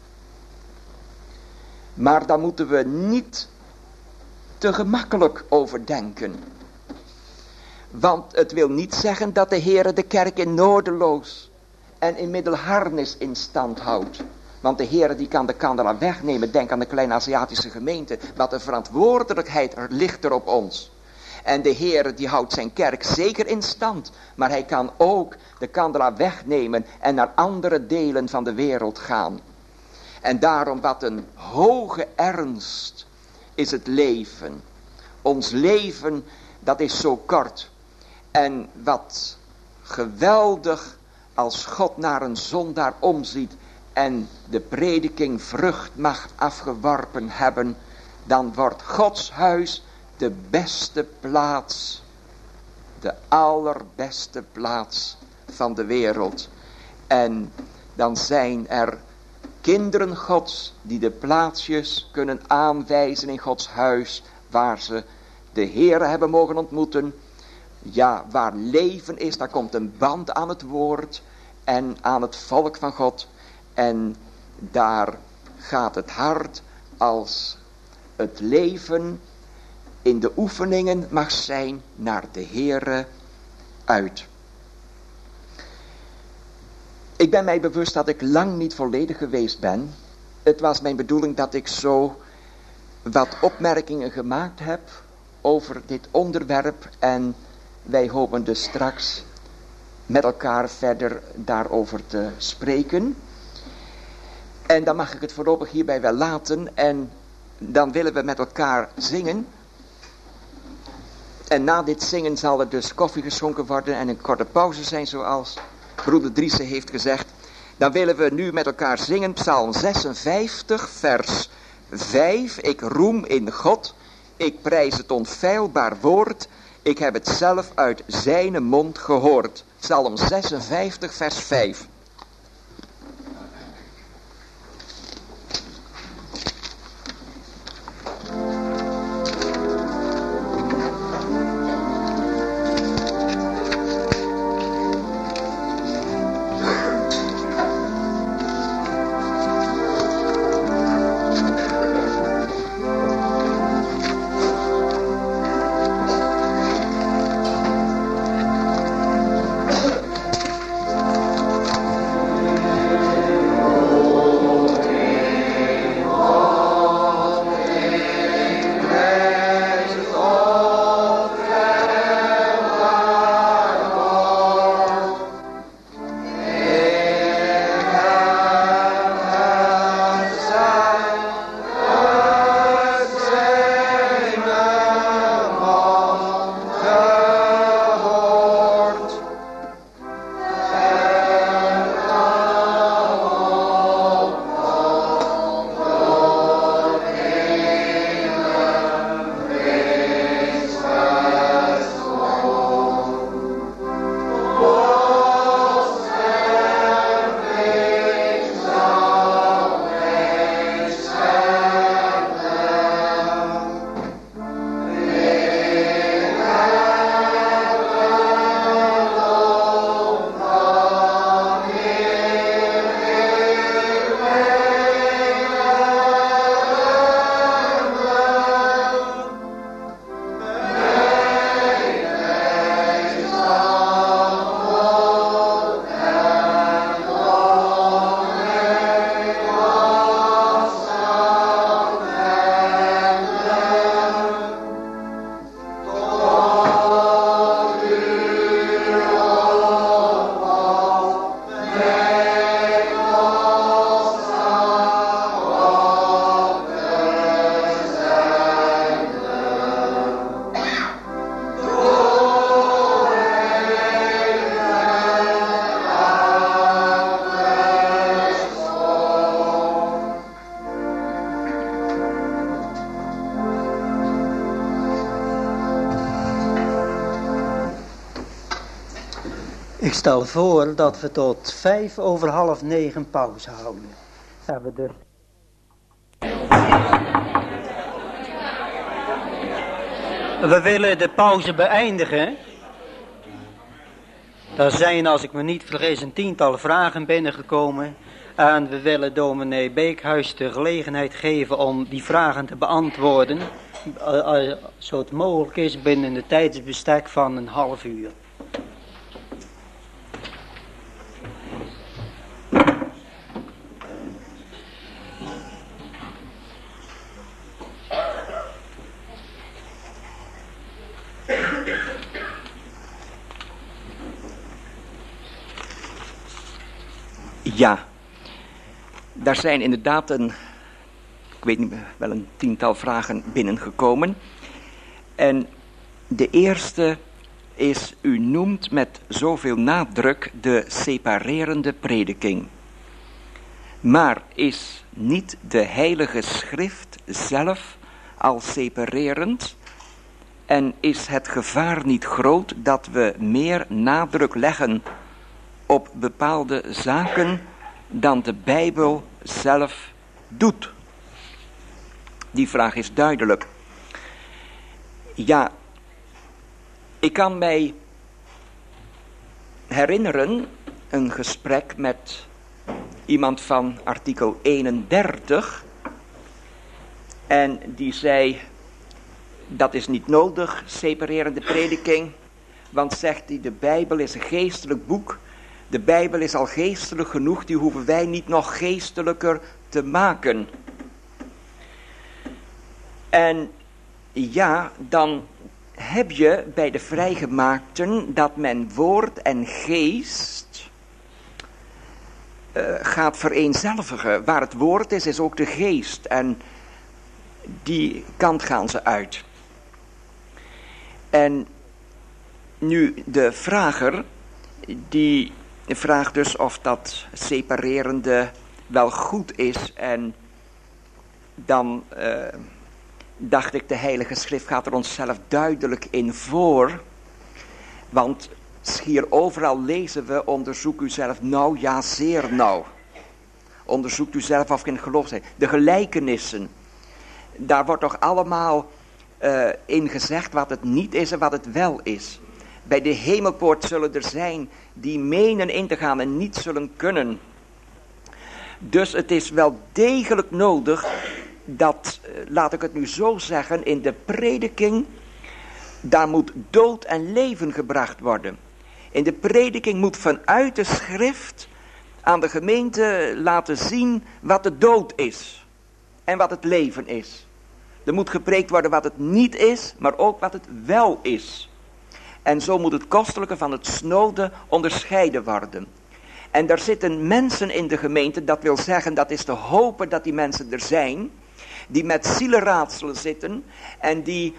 Maar daar moeten we niet te gemakkelijk over denken. Want het wil niet zeggen dat de Heere de kerk in nodeloos en in middelharnis in stand houdt. Want de Heere die kan de kandelaar wegnemen. Denk aan de kleine Aziatische gemeente. Wat de verantwoordelijkheid ligt er op ons. En de Heere die houdt zijn kerk zeker in stand. Maar hij kan ook de kandelaar wegnemen en naar andere delen van de wereld gaan. En daarom, wat een hoge ernst is het leven. Ons leven, dat is zo kort. En wat geweldig als God naar een zondaar omziet en de prediking vrucht mag afgeworpen hebben, dan wordt Gods huis de beste plaats, de allerbeste plaats van de wereld. En dan zijn er kinderen Gods die de plaatsjes kunnen aanwijzen in Gods huis waar ze de Heere hebben mogen ontmoeten. Ja, waar leven is, daar komt een band aan het woord en aan het volk van God. En daar gaat het hart als het leven in de oefeningen mag zijn naar de Heere uit. Ik ben mij bewust dat ik lang niet volledig geweest ben. Het was mijn bedoeling dat ik zo wat opmerkingen gemaakt heb over dit onderwerp. En wij hopen dus straks met elkaar verder daarover te spreken. En dan mag ik het voorlopig hierbij wel laten. En dan willen we met elkaar zingen. En na dit zingen zal er dus koffie geschonken worden en een korte pauze zijn, zoals broeder Driessen heeft gezegd. Dan willen we nu met elkaar zingen Psalm 56 vers 5. Ik roem in God, ik prijs het onfeilbaar woord, ik heb het zelf uit zijn mond gehoord. Psalm 56 vers 5. Ik stel voor dat we tot 9:05 pauze houden. Hebben we We willen de pauze beëindigen. Er zijn, als ik me niet vergis, een 10-tal vragen binnengekomen. En we willen dominee Beekhuis de gelegenheid geven om die vragen te beantwoorden. Zo het mogelijk is binnen de tijdsbestek van een half uur. Ja, daar zijn inderdaad ik weet niet, wel een 10-tal vragen binnengekomen. En de eerste is, u noemt met zoveel nadruk de separerende prediking. Maar is niet de Heilige Schrift zelf al separerend? En is het gevaar niet groot dat we meer nadruk leggen op bepaalde zaken dan de Bijbel zelf doet? Die vraag is duidelijk. Ja, ik kan mij herinneren een gesprek met iemand van artikel 31. En die zei, dat is niet nodig, separerende prediking. Want zegt hij, de Bijbel is een geestelijk boek. De Bijbel is al geestelijk genoeg, die hoeven wij niet nog geestelijker te maken. En ja, dan heb je bij de vrijgemaakten dat men woord en geest gaat vereenzelvigen. Waar het woord is ook de geest. En die kant gaan ze uit. En nu de vrager, die vraagt dus of dat separerende wel goed is. En dan dacht ik, de Heilige Schrift gaat er onszelf duidelijk in voor. Want schier overal lezen we, onderzoek u zelf nauw, ja zeer nauw. Onderzoekt u zelf of in het geloof zijn. De gelijkenissen, daar wordt toch allemaal in gezegd wat het niet is en wat het wel is. Bij de hemelpoort zullen er zijn die menen in te gaan en niet zullen kunnen. Dus het is wel degelijk nodig dat, laat ik het nu zo zeggen, in de prediking, daar moet dood en leven gebracht worden. In de prediking moet vanuit de schrift aan de gemeente laten zien wat de dood is en wat het leven is. Er moet gepreekt worden wat het niet is, maar ook wat het wel is. En zo moet het kostelijke van het snode onderscheiden worden. En daar zitten mensen in de gemeente, dat wil zeggen, dat is te hopen dat die mensen er zijn, die met zielenraadselen zitten en die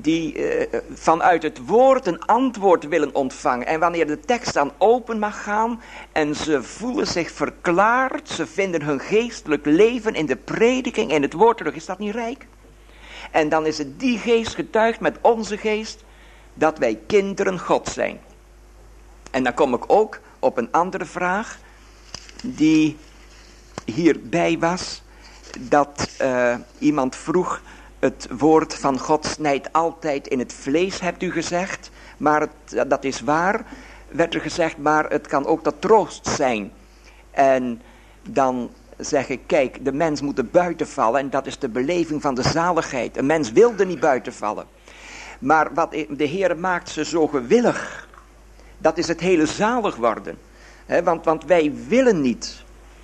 vanuit het woord een antwoord willen ontvangen. En wanneer de tekst dan open mag gaan en ze voelen zich verklaard, ze vinden hun geestelijk leven in de prediking, in het woord terug, is dat niet rijk? En dan is het die geest getuigd met onze geest dat wij kinderen God zijn. En dan kom ik ook op een andere vraag die hierbij was. Dat iemand vroeg, het woord van God snijdt altijd in het vlees, hebt u gezegd. Maar dat is waar, werd er gezegd, maar het kan ook tot troost zijn. En dan zeg ik, kijk, de mens moet er buiten vallen en dat is de beleving van de zaligheid. Een mens wilde niet buiten vallen. Maar wat de Heer maakt ze zo gewillig, dat is het hele zalig worden. Want wij willen niet.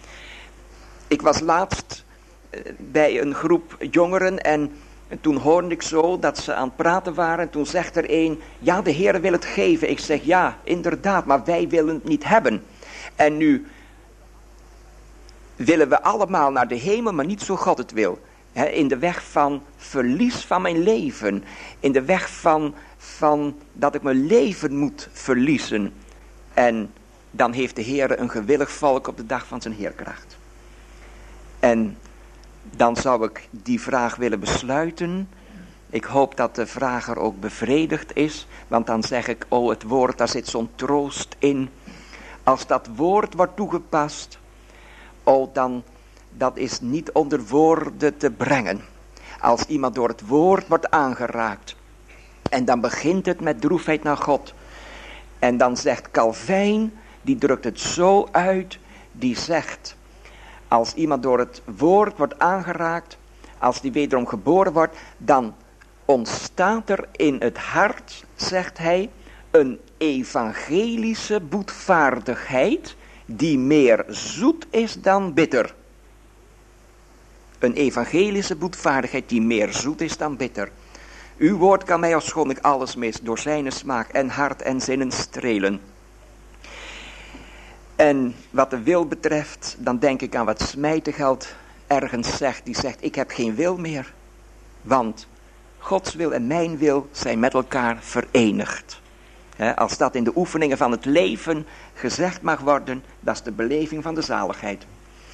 Ik was laatst bij een groep jongeren en toen hoorde ik zo dat ze aan het praten waren. En toen zegt er een, ja, de Heer wil het geven. Ik zeg, ja, inderdaad, maar wij willen het niet hebben. En nu willen we allemaal naar de hemel, maar niet zo God het wil. In de weg van verlies van mijn leven. In de weg van dat ik mijn leven moet verliezen. En dan heeft de Heer een gewillig volk op de dag van zijn heerkracht. En dan zou ik die vraag willen besluiten. Ik hoop dat de vrager ook bevredigd is. Want dan zeg ik, oh het woord, daar zit zo'n troost in. Als dat woord wordt toegepast, dan dat is niet onder woorden te brengen. Als iemand door het woord wordt aangeraakt. En dan begint het met droefheid naar God. En dan zegt Calvijn, die drukt het zo uit, die zegt, als iemand door het woord wordt aangeraakt, als die wederom geboren wordt, dan ontstaat er in het hart, zegt hij, een evangelische boetvaardigheid die meer zoet is dan bitter. Een evangelische boetvaardigheid die meer zoet is dan bitter. Uw woord kan mij, ofschoon ik alles mis, door zijn smaak en hart en zinnen strelen. En wat de wil betreft, dan denk ik aan wat Smijtegeld ergens zegt. Die zegt, ik heb geen wil meer. Want Gods wil en mijn wil zijn met elkaar verenigd. Als dat in de oefeningen van het leven gezegd mag worden, dat is de beleving van de zaligheid.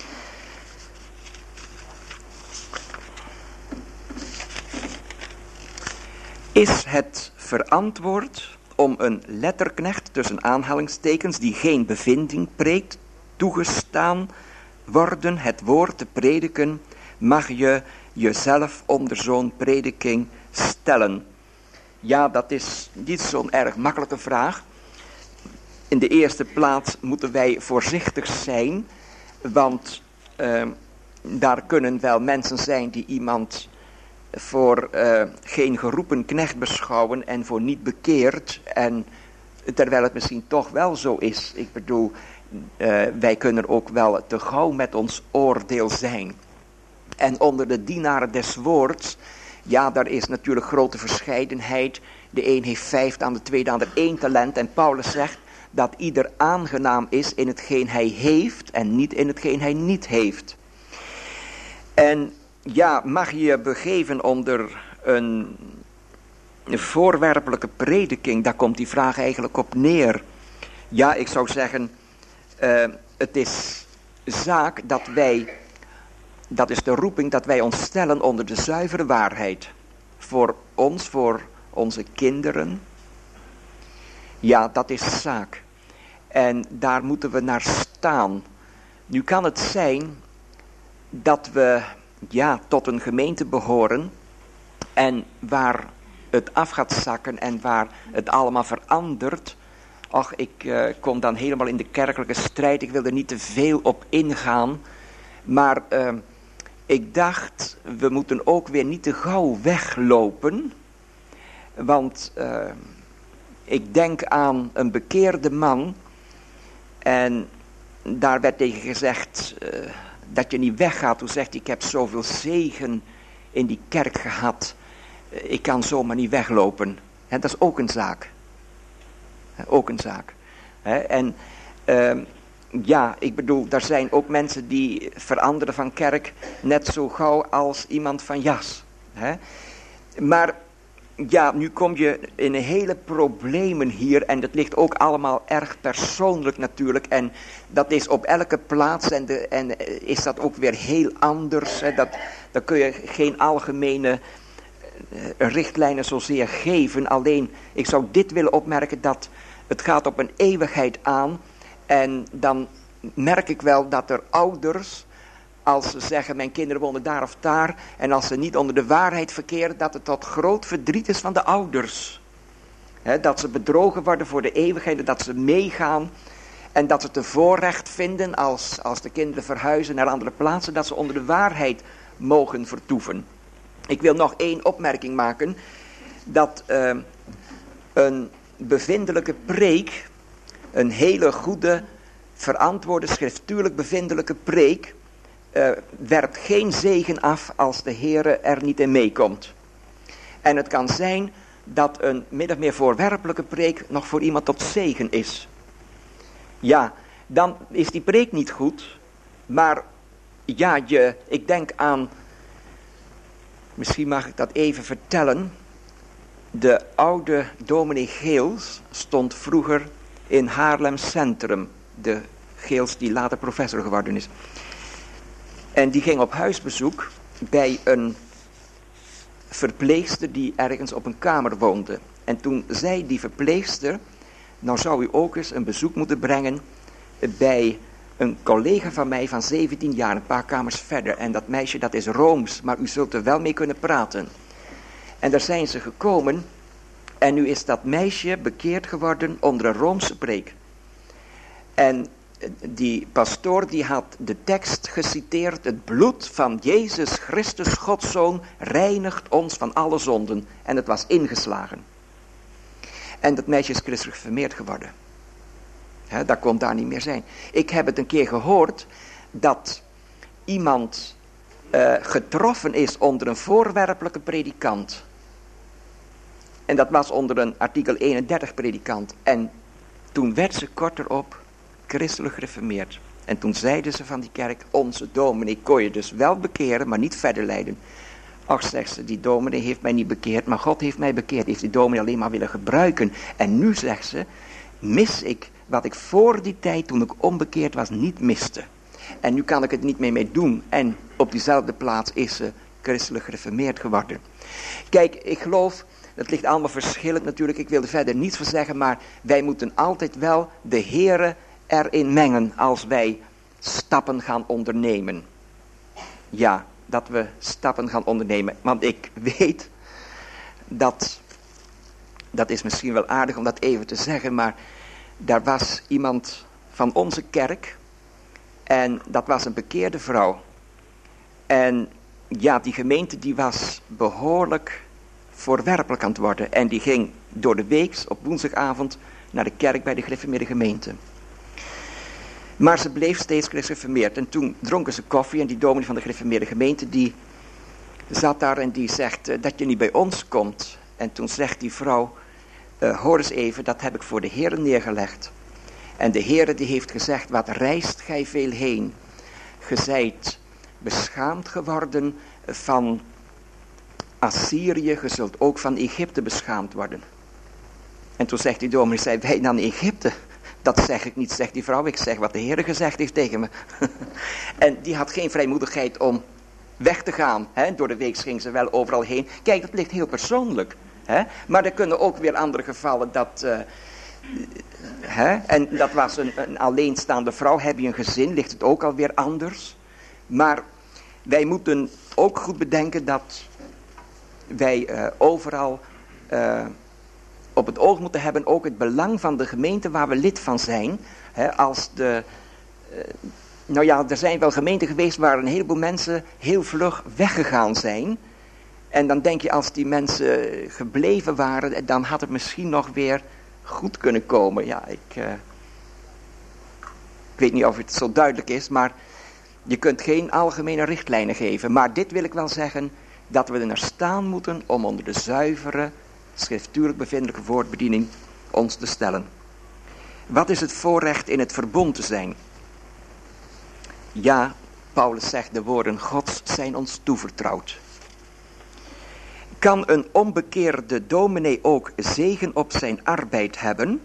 Is het verantwoord om een letterknecht, tussen aanhalingstekens, die geen bevinding preekt, toegestaan worden het woord te prediken, mag je jezelf onder zo'n prediking stellen? Ja, dat is niet zo'n erg makkelijke vraag. In de eerste plaats moeten wij voorzichtig zijn, want daar kunnen wel mensen zijn die iemand voor geen geroepen knecht beschouwen en voor niet bekeerd, en terwijl het misschien toch wel zo is. Ik bedoel, wij kunnen ook wel te gauw met ons oordeel zijn. En onder de dienaren des woords, ja, daar is natuurlijk grote verscheidenheid. De een heeft 5, de ander 2, de ander 1 talent. En Paulus zegt dat ieder aangenaam is in hetgeen hij heeft en niet in hetgeen hij niet heeft. En ja, mag je je begeven onder een voorwerpelijke prediking? Daar komt die vraag eigenlijk op neer. Ja, ik zou zeggen, het is zaak dat wij, dat is de roeping, dat wij ons stellen onder de zuivere waarheid. Voor ons, voor onze kinderen. Ja, dat is zaak. En daar moeten we naar staan. Nu kan het zijn dat we tot een gemeente behoren en waar het af gaat zakken en waar het allemaal verandert. Ach, ik kom dan helemaal in de kerkelijke strijd, ik wil er niet te veel op ingaan. Maar ik dacht, we moeten ook weer niet te gauw weglopen. Want ik denk aan een bekeerde man en daar werd tegen gezegd dat je niet weggaat. Toen zegt hij, ik heb zoveel zegen in die kerk gehad. Ik kan zomaar niet weglopen. Dat is ook een zaak. Ook een zaak. En ik bedoel, daar zijn ook mensen die veranderen van kerk net zo gauw als iemand van jas. Maar ja, nu kom je in een hele problemen hier en dat ligt ook allemaal erg persoonlijk natuurlijk en dat is op elke plaats en is dat ook weer heel anders. Daar kun je geen algemene richtlijnen zozeer geven, alleen ik zou dit willen opmerken dat het gaat op een eeuwigheid aan en dan merk ik wel dat er ouders, als ze zeggen mijn kinderen wonen daar of daar en als ze niet onder de waarheid verkeren, dat het tot groot verdriet is van de ouders. Dat ze bedrogen worden voor de eeuwigheid, dat ze meegaan en dat ze het een voorrecht vinden als de kinderen verhuizen naar andere plaatsen, dat ze onder de waarheid mogen vertoeven. Ik wil nog 1 opmerking maken, dat een bevindelijke preek, een hele goede, verantwoorde, schriftuurlijk bevindelijke preek, werpt geen zegen af als de Heere er niet in meekomt. En het kan zijn dat een min of meer voorwerpelijke preek nog voor iemand tot zegen is. Ja, dan is die preek niet goed, maar ja, ik denk aan, misschien mag ik dat even vertellen. De oude dominee Geels stond vroeger in Haarlem Centrum. De Geels die later professor geworden is. En die ging op huisbezoek bij een verpleegster die ergens op een kamer woonde. En toen zei die verpleegster, nou zou u ook eens een bezoek moeten brengen bij een collega van mij van 17 jaar, een paar kamers verder. En dat meisje, dat is Rooms, maar u zult er wel mee kunnen praten. En daar zijn ze gekomen. En nu is dat meisje bekeerd geworden onder een Roomse preek. En die pastoor die had de tekst geciteerd: het bloed van Jezus Christus, Gods Zoon, reinigt ons van alle zonden. En het was ingeslagen. En dat meisje is christelijk gereformeerd geworden. Dat kon daar niet meer zijn. Ik heb het een keer gehoord dat iemand getroffen is onder een voorwerpelijke predikant. En dat was onder een artikel 31 predikant. En toen werd ze kort erop christelijk gereformeerd. En toen zeiden ze van die kerk: onze dominee kon je dus wel bekeren, maar niet verder leiden. Ach, zegt ze, die dominee heeft mij niet bekeerd, maar God heeft mij bekeerd. Heeft die dominee alleen maar willen gebruiken. En nu, zegt ze, mis ik wat ik voor die tijd, toen ik onbekeerd was, niet miste. En nu kan ik het niet meer mee doen. En op diezelfde plaats is ze christelijk gereformeerd geworden. Kijk, ik geloof, dat ligt allemaal verschillend natuurlijk. Ik wil er verder niets van zeggen, maar wij moeten altijd wel de Here erin mengen als wij stappen gaan ondernemen. Ja, dat we stappen gaan ondernemen. Want ik weet dat is misschien wel aardig om dat even te zeggen, maar daar was iemand van onze kerk en dat was een bekeerde vrouw. En ja, die gemeente die was behoorlijk voorwerpelijk aan het worden. En die ging door de week op woensdagavond naar de kerk bij de gereformeerde gemeente. Maar ze bleef steeds gereformeerd. En toen dronken ze koffie en die dominee van de gereformeerde gemeente die zat daar en die zegt dat je niet bij ons komt. En toen zegt die vrouw: hoor eens even, dat heb ik voor de Heere neergelegd. En de Heere die heeft gezegd: wat reist gij veel heen? Ge zijt beschaamd geworden van Assyrië, ge zult ook van Egypte beschaamd worden. En toen zegt die dominee: zijn wij dan Egypte? Dat zeg ik niet, zegt die vrouw, ik zeg wat de Heere gezegd heeft tegen me. En die had geen vrijmoedigheid om weg te gaan. Door de week ging ze wel overal heen. Kijk, dat ligt heel persoonlijk. Maar er kunnen ook weer andere gevallen dat... en dat was een alleenstaande vrouw. Heb je een gezin, ligt het ook alweer anders. Maar wij moeten ook goed bedenken dat wij overal op het oog moeten hebben ook het belang van de gemeente waar we lid van zijn. Als nou ja, er zijn wel gemeenten geweest waar een heleboel mensen heel vlug weggegaan zijn. En dan denk je, als die mensen gebleven waren, dan had het misschien nog weer goed kunnen komen. Ja, ik weet niet of het zo duidelijk is, maar je kunt geen algemene richtlijnen geven. Maar dit wil ik wel zeggen, dat we er naar staan moeten om onder de zuivere, schriftuurlijk bevindelijke woordbediening ons te stellen. Wat is het voorrecht in het verbond te zijn? Ja, Paulus zegt, de woorden Gods zijn ons toevertrouwd. Kan een onbekeerde dominee ook zegen op zijn arbeid hebben?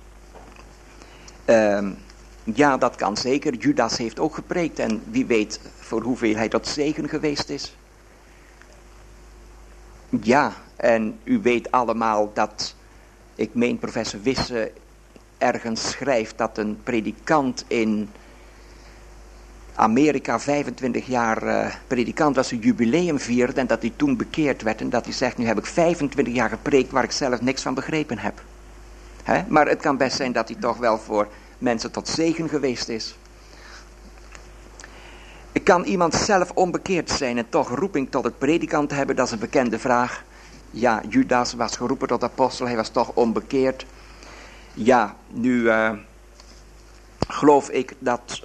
Ja, dat kan zeker. Judas heeft ook gepreekt en wie weet voor hoeveel hij tot zegen geweest is. Ja, en u weet allemaal dat, ik meen professor Wisse ergens schrijft dat een predikant in Amerika 25 jaar predikant was, een jubileum vierde en dat hij toen bekeerd werd en dat hij zegt, nu heb ik 25 jaar gepreekt waar ik zelf niks van begrepen heb. Maar het kan best zijn dat hij toch wel voor mensen tot zegen geweest is. Kan iemand zelf onbekeerd zijn en toch roeping tot het predikant hebben? Dat is een bekende vraag. Ja, Judas was geroepen tot apostel, hij was toch onbekeerd. Ja, nu geloof ik dat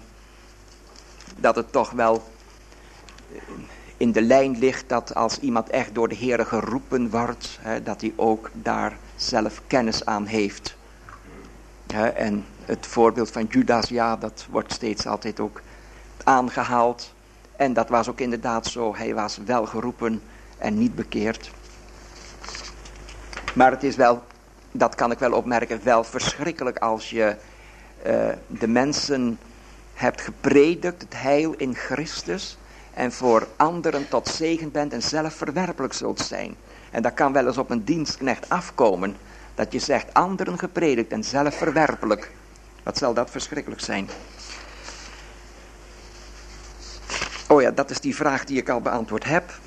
het toch wel in de lijn ligt dat als iemand echt door de Heere geroepen wordt, dat hij ook daar zelf kennis aan heeft. En het voorbeeld van Judas, ja, dat wordt steeds altijd ook aangehaald. En dat was ook inderdaad zo, hij was wel geroepen en niet bekeerd. Maar het is wel, dat kan ik wel opmerken, wel verschrikkelijk als je de mensen hebt gepredikt, het heil in Christus, en voor anderen tot zegen bent en zelf verwerpelijk zult zijn. En dat kan wel eens op een dienstknecht afkomen, dat je zegt anderen gepredikt en zelf verwerpelijk. Wat zal dat verschrikkelijk zijn. Oh ja, dat is die vraag die ik al beantwoord heb.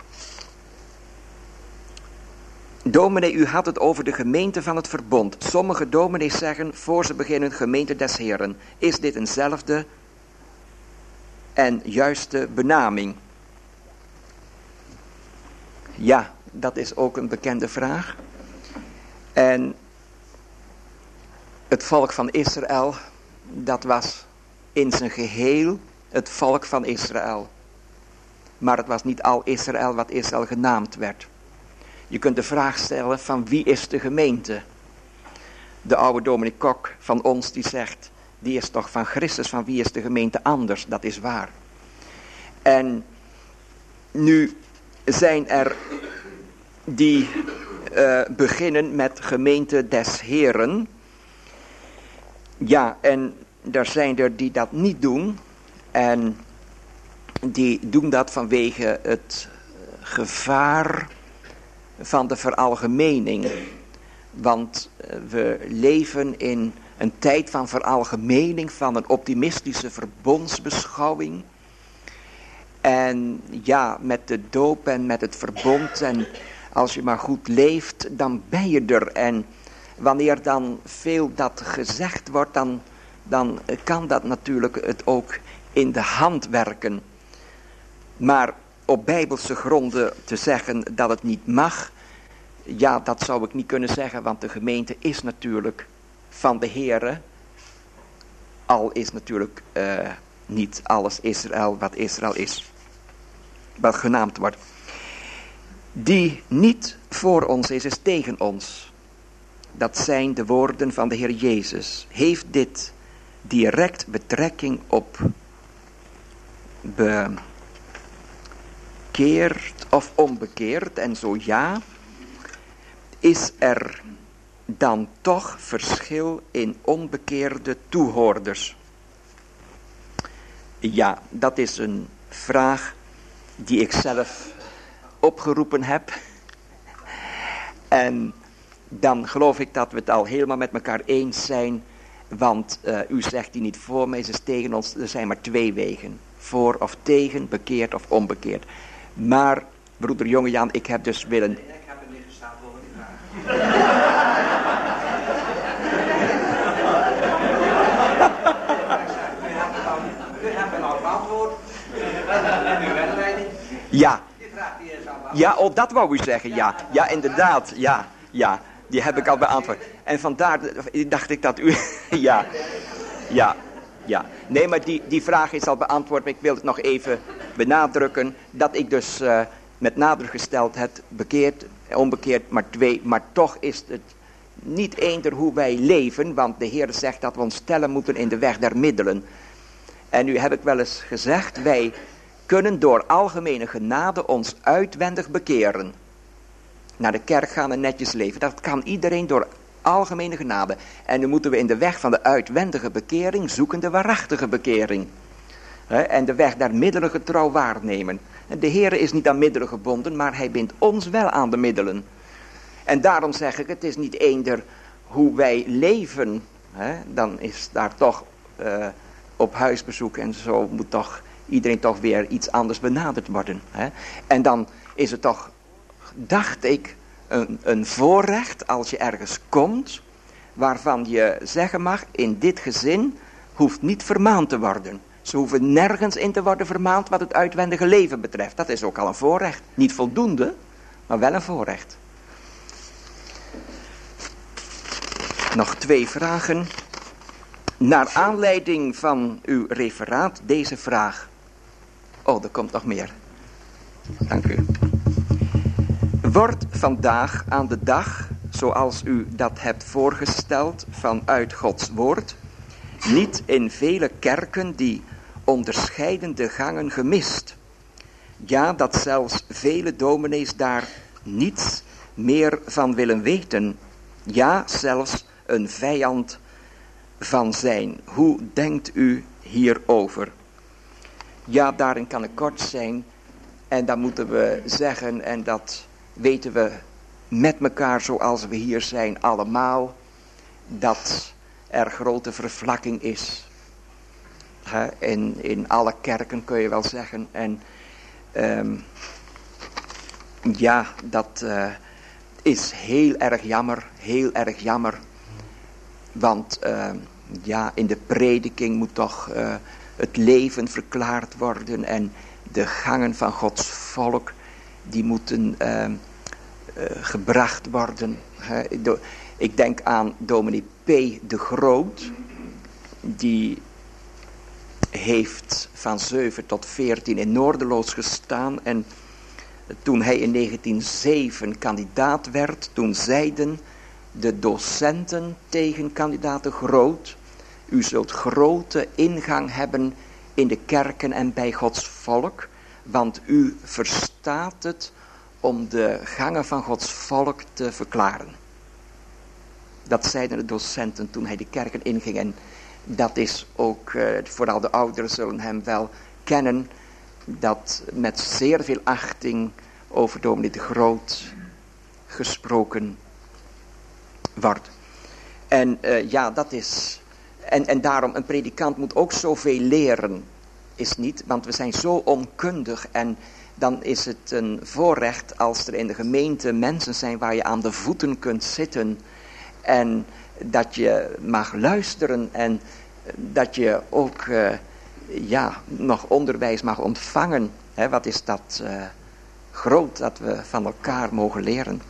Dominee, u had het over de gemeente van het verbond. Sommige dominees zeggen, voor ze beginnen, gemeente des Heren. Is dit eenzelfde en juiste benaming? Ja, dat is ook een bekende vraag. En het volk van Israël, dat was in zijn geheel het volk van Israël. Maar het was niet al Israël wat Israël genaamd werd. Je kunt de vraag stellen van wie is de gemeente? De oude dominee Kok van ons die zegt, die is toch van Christus, van wie is de gemeente anders? Dat is waar. En nu zijn er die beginnen met gemeente des Heren. Ja, en er zijn er die dat niet doen. En die doen dat vanwege het gevaar van de veralgemening. Want we leven in een tijd van veralgemening, van een optimistische verbondsbeschouwing. En ja, met de doop en met het verbond, en als je maar goed leeft, dan ben je er. En wanneer dan veel dat gezegd wordt, dan kan dat natuurlijk het ook in de hand werken. Maar op bijbelse gronden te zeggen dat het niet mag, ja, dat zou ik niet kunnen zeggen, want de gemeente is natuurlijk van de Heere. Al is natuurlijk niet alles Israël wat Israël is, wat genaamd wordt. Die niet voor ons is tegen ons. Dat zijn de woorden van de Heer Jezus. Heeft dit direct betrekking op bekeerd of onbekeerd? En zo ja, is er dan toch verschil in onbekeerde toehoorders? Ja, dat is een vraag die ik zelf opgeroepen heb. En dan geloof ik dat we het al helemaal met elkaar eens zijn. Want u zegt die niet voor mij, ze is tegen ons. Er zijn maar twee wegen. Voor of tegen, bekeerd of onbekeerd. Maar, broeder Jongejan, ik heb dus willen... Ik heb er niet gestaan voor die vraag. U hebt een oud antwoord. En uw wedstrijding. Ja. Die vraag die is al Ja, oh, dat wou u zeggen, ja. Ja, inderdaad, ja. Die heb ik al beantwoord. En vandaar dacht ik dat u... Ja. Nee, maar die vraag is al beantwoord. Maar ik wil het nog even benadrukken. Dat ik dus met nadruk gesteld heb, bekeerd, onbekeerd, maar twee. Maar toch is het niet eender hoe wij leven. Want de Heer zegt dat we ons stellen moeten in de weg der middelen. En nu heb ik wel eens gezegd, wij kunnen door algemene genade ons uitwendig bekeren. Naar de kerk gaan en netjes leven. Dat kan iedereen door algemene genade. En nu moeten we in de weg van de uitwendige bekering zoeken de waarachtige bekering. En de weg der middelen getrouw waarnemen. De Heer is niet aan middelen gebonden, maar hij bindt ons wel aan de middelen. En daarom zeg ik, het is niet eender hoe wij leven. Dan is daar toch op huisbezoek en zo moet toch iedereen toch weer iets anders benaderd worden. En dan is het toch, dacht ik, een voorrecht als je ergens komt, waarvan je zeggen mag, in dit gezin hoeft niet vermaand te worden. Ze hoeven nergens in te worden vermaand wat het uitwendige leven betreft. Dat is ook al een voorrecht. Niet voldoende, maar wel een voorrecht. Nog 2 vragen. Naar aanleiding van uw referaat deze vraag. Oh, er komt nog meer. Dank u. Wordt vandaag aan de dag, zoals u dat hebt voorgesteld vanuit Gods woord, niet in vele kerken die onderscheidende gangen gemist? Ja, dat zelfs vele dominees daar niets meer van willen weten. Ja, zelfs een vijand van zijn. Hoe denkt u hierover? Ja, daarin kan ik kort zijn. En dan moeten we zeggen, en dat weten we met elkaar zoals we hier zijn allemaal, dat er grote vervlakking is. In alle kerken kun je wel zeggen. En ja, dat is heel erg jammer. Want ja, in de prediking moet toch het leven verklaard worden. En de gangen van Gods volk, die moeten gebracht worden. Ik denk aan dominee P. de Groot. Die heeft van 7 tot 14 in Noorderloos gestaan. En toen hij in 1907 kandidaat werd, toen zeiden de docenten tegen kandidaat de Groot: u zult grote ingang hebben in de kerken en bij Gods volk, want u verstaat het om de gangen van Gods volk te verklaren. Dat zeiden de docenten toen hij de kerken inging. En dat is ook, vooral de ouderen zullen hem wel kennen, dat met zeer veel achting over dominee de Groot gesproken wordt. En ja, dat is... En daarom, een predikant moet ook zoveel leren, is niet, want we zijn zo onkundig. En dan is het een voorrecht als er in de gemeente mensen zijn waar je aan de voeten kunt zitten. En dat je mag luisteren en dat je ook ja, nog onderwijs mag ontvangen. Wat is dat groot dat we van elkaar mogen leren.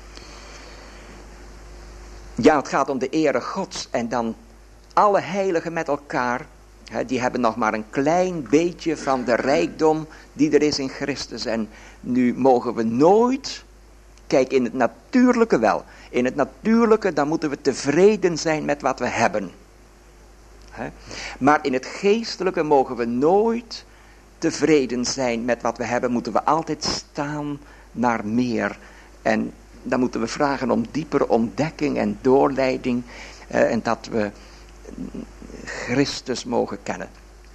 Ja, het gaat om de ere Gods. En dan alle heiligen met elkaar, die hebben nog maar een klein beetje van de rijkdom die er is in Christus. En nu mogen we nooit, kijk, in het natuurlijke wel. In het natuurlijke, dan moeten we tevreden zijn met wat we hebben. Maar in het geestelijke mogen we nooit tevreden zijn met wat we hebben. Moeten we altijd staan naar meer. En dan moeten we vragen om diepere ontdekking en doorleiding. En dat we Christus mogen kennen.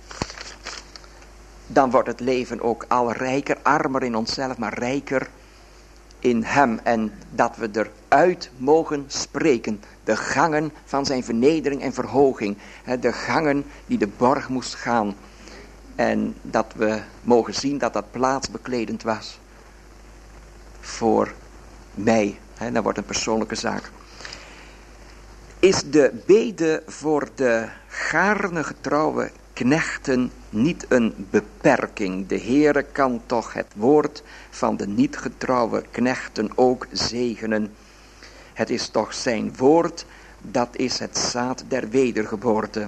Dan wordt het leven ook al rijker, armer in onszelf, maar rijker in hem. En dat we eruit mogen spreken. De gangen van zijn vernedering en verhoging. De gangen die de borg moest gaan. En dat we mogen zien dat dat plaatsbekledend was. Voor mij. Dat wordt een persoonlijke zaak. Is de bede voor de gaarne getrouwe knechten niet een beperking? De Heere kan toch het woord van de niet getrouwe knechten ook zegenen. Het is toch zijn woord, dat is het zaad der wedergeboorte.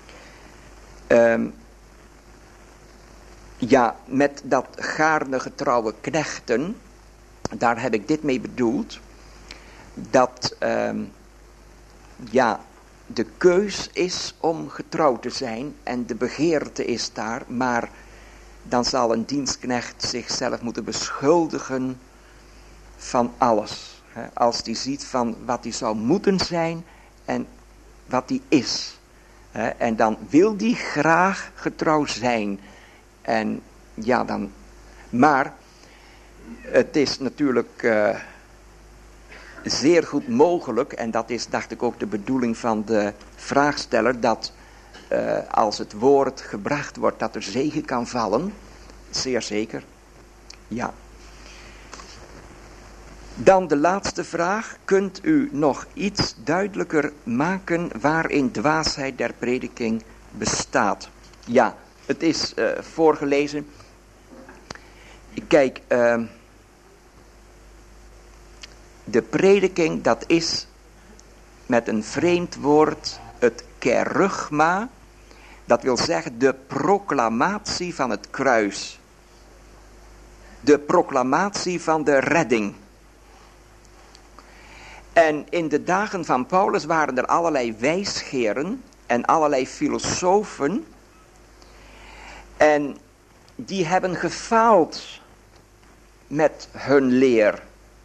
Ja, met dat gaarne getrouwe knechten, daar heb ik dit mee bedoeld. Dat ja, de keus is om getrouwd te zijn en de begeerte is daar, maar dan zal een dienstknecht zichzelf moeten beschuldigen van alles. Als hij ziet van wat hij zou moeten zijn en wat hij is. En dan wil hij graag getrouwd zijn. En ja, dan... Maar het is natuurlijk zeer goed mogelijk, en dat is, dacht ik, ook de bedoeling van de vraagsteller, dat als het woord gebracht wordt, dat er zegen kan vallen. Zeer zeker. Ja. Dan de laatste vraag. Kunt u nog iets duidelijker maken waarin dwaasheid der prediking bestaat? Ja, het is voorgelezen. Kijk, de prediking, dat is met een vreemd woord het kerugma. Dat wil zeggen de proclamatie van het kruis. De proclamatie van de redding. En in de dagen van Paulus waren er allerlei wijsgeren en allerlei filosofen. En die hebben gefaald met hun leer.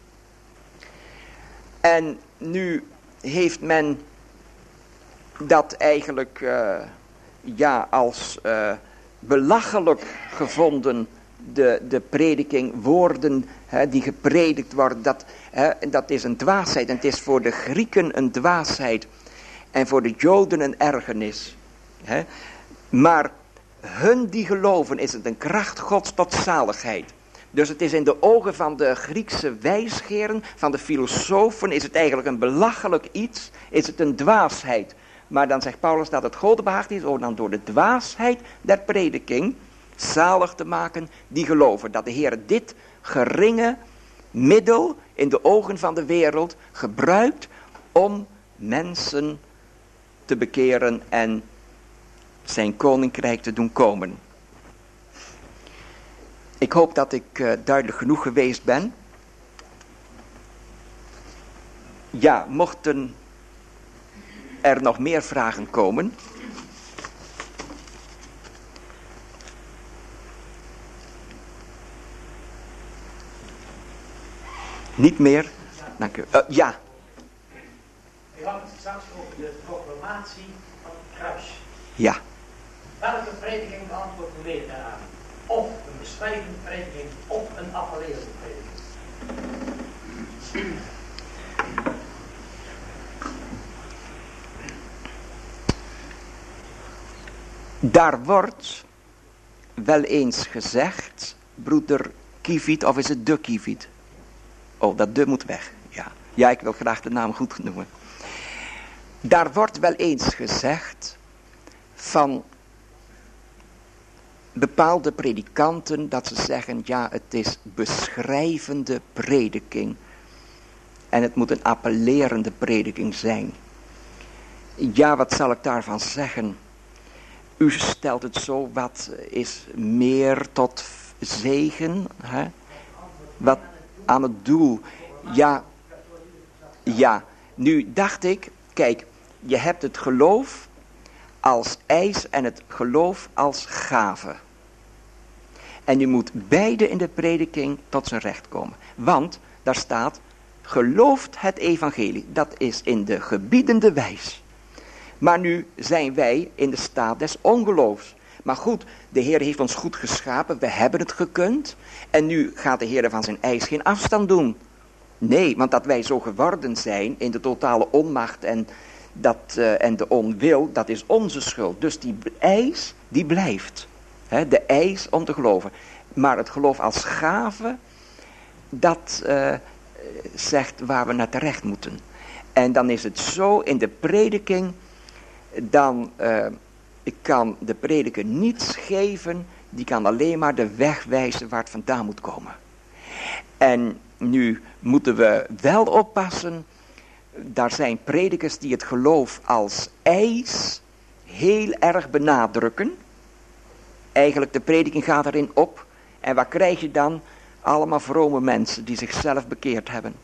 En nu heeft men dat eigenlijk als belachelijk gevonden. De prediking, woorden die gepredikt worden, dat is een dwaasheid. En het is voor de Grieken een dwaasheid. en voor de Joden een ergernis. Hè? Maar hun die geloven is het een kracht Gods tot zaligheid. Dus het is in de ogen van de Griekse wijsgeren, van de filosofen, is het eigenlijk een belachelijk iets, is het een dwaasheid. Maar dan zegt Paulus dat het God behaagd is om dan door de dwaasheid der prediking zalig te maken die geloven. Dat de Heer dit geringe middel in de ogen van de wereld gebruikt om mensen te bekeren en zijn koninkrijk te doen komen. Ik hoop dat ik duidelijk genoeg geweest ben. Ja, mochten er nog meer vragen komen. Niet meer? Dank u. Ja. U had het straks over de proclamatie van het kruis. Ja. Welke prediking beantwoordt u meer daaraan? Of een beschrijvende prediking, of een appellerende prediking? Daar wordt wel eens gezegd, broeder Kieviet, of is het de Kieviet? Oh, dat de moet weg. Ja, ik wil graag de naam goed noemen. Daar wordt wel eens gezegd van bepaalde predikanten dat ze zeggen, ja, het is beschrijvende prediking. En het moet een appellerende prediking zijn. Ja, wat zal ik daarvan zeggen? U stelt het zo, wat is meer tot zegen? Hè? Wat aan het doel. Ja, nu dacht ik, kijk, je hebt het geloof als eis en het geloof als gave. En je moet beide in de prediking tot zijn recht komen. Want daar staat, gelooft het evangelie. Dat is in de gebiedende wijs. Maar nu zijn wij in de staat des ongeloofs. Maar goed, de Heer heeft ons goed geschapen. We hebben het gekund. En nu gaat de Heer van zijn eis geen afstand doen. Nee, want dat wij zo geworden zijn in de totale onmacht en de onwil, dat is onze schuld. Dus die eis, die blijft. De eis om te geloven. Maar het geloof als gave, dat zegt waar we naar terecht moeten. En dan is het zo in de prediking, dan kan de prediker niets geven, die kan alleen maar de weg wijzen waar het vandaan moet komen. En nu moeten we wel oppassen, daar zijn predikers die het geloof als eis heel erg benadrukken. Eigenlijk de prediking gaat erin op. En wat krijg je dan? Allemaal vrome mensen die zichzelf bekeerd hebben.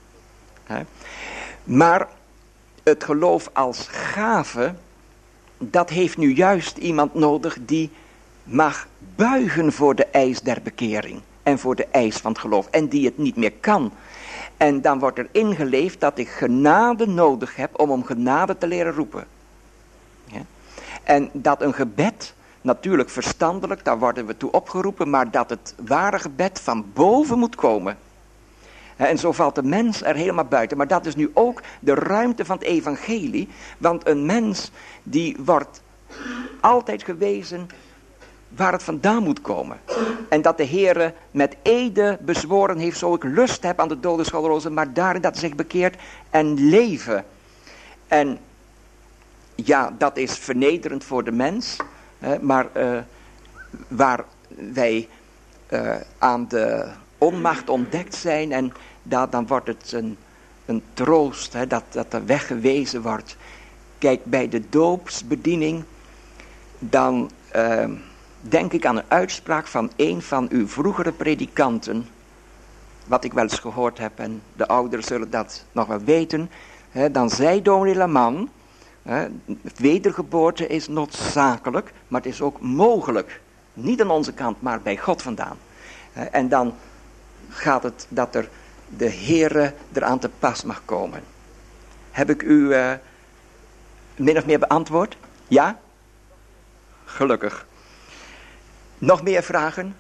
Maar het geloof als gave, dat heeft nu juist iemand nodig die mag buigen voor de eis der bekering. En voor de eis van het geloof. En die het niet meer kan. En dan wordt er ingeleefd dat ik genade nodig heb om genade te leren roepen. Ja? En dat een gebed, natuurlijk verstandelijk, daar worden we toe opgeroepen, maar dat het ware gebed van boven moet komen. En zo valt de mens er helemaal buiten. Maar dat is nu ook de ruimte van het evangelie. Want een mens die wordt altijd gewezen waar het vandaan moet komen. En dat de Heere met ede bezworen heeft, zo ik lust heb aan de dode scholrozen, maar daarin dat hij zich bekeert en leven. En ja, dat is vernederend voor de mens. Maar waar wij aan de onmacht ontdekt zijn, en dan wordt het een troost, dat er weggewezen wordt. Kijk, bij de doopsbediening, dan denk ik aan een uitspraak van een van uw vroegere predikanten, wat ik wel eens gehoord heb, en de ouderen zullen dat nog wel weten. Dan zei dominee Laman, wedergeboorte is noodzakelijk, maar het is ook mogelijk. Niet aan onze kant, maar bij God vandaan. En dan gaat het dat er de Heere eraan te pas mag komen. Heb ik u min of meer beantwoord? Ja? Gelukkig. Nog meer vragen?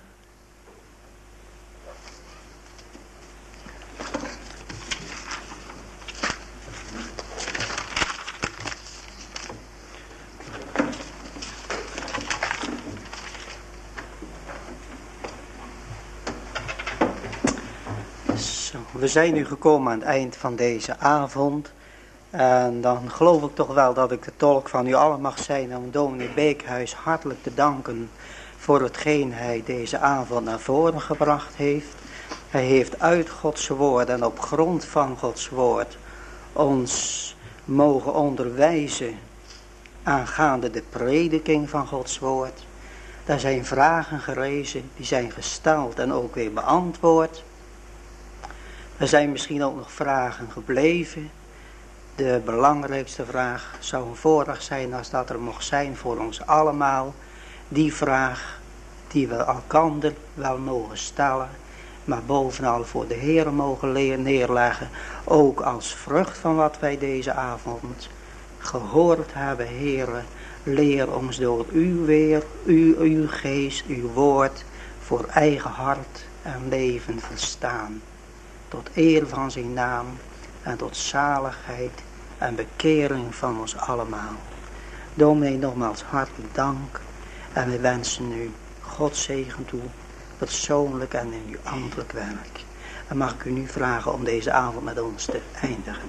Zo, we zijn nu gekomen aan het eind van deze avond. En dan geloof ik toch wel dat ik de tolk van u allen mag zijn om dominee Beekhuis hartelijk te danken voor hetgeen hij deze avond naar voren gebracht heeft. Hij heeft uit Gods woord en op grond van Gods woord ons mogen onderwijzen aangaande de prediking van Gods woord. Daar zijn vragen gerezen, die zijn gesteld en ook weer beantwoord. Er zijn misschien ook nog vragen gebleven. De belangrijkste vraag zou een voorrecht zijn als dat er mocht zijn voor ons allemaal. Die vraag die we elkander wel mogen stellen, maar bovenal voor de Heer mogen neerleggen. Ook als vrucht van wat wij deze avond gehoord hebben, Heere. Leer ons door uw geest, uw woord, voor eigen hart en leven verstaan. Tot eer van zijn naam en tot zaligheid en bekering van ons allemaal. Dominee, nogmaals hartelijk dank en we wensen u Gods zegen toe, persoonlijk en in uw ambtelijk werk. En mag ik u nu vragen om deze avond met ons te eindigen.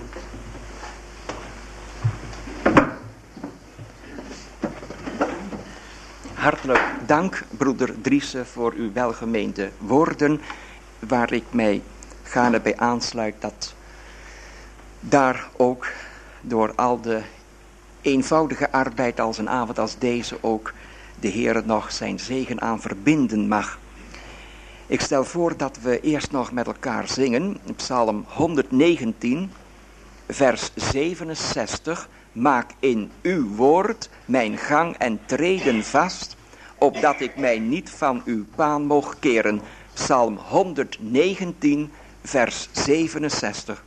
Hartelijk dank, broeder Driessen, voor uw welgemeende woorden, waar ik mij gaarne bij aansluit, dat daar ook door al de eenvoudige arbeid als een avond als deze ook de Heer nog zijn zegen aan verbinden mag. Ik stel voor dat we eerst nog met elkaar zingen, Psalm 119, vers 67. Maak in uw woord mijn gang en treden vast, opdat ik mij niet van uw paan mocht keren. Psalm 119, vers 67.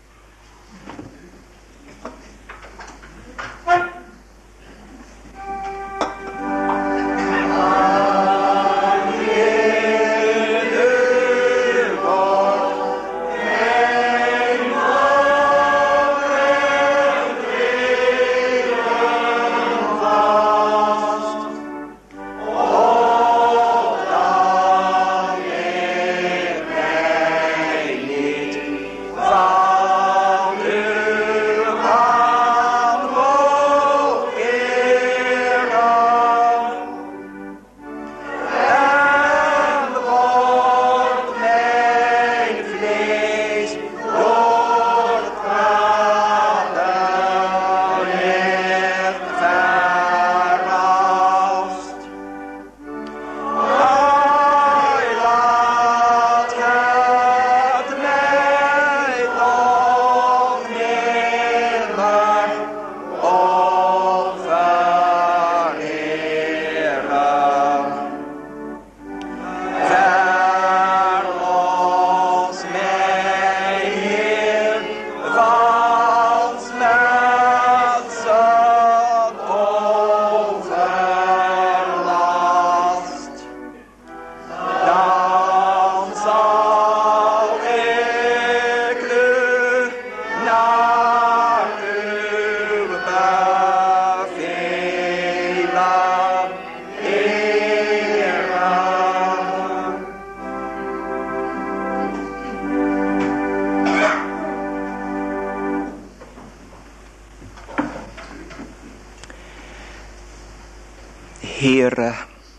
Heere,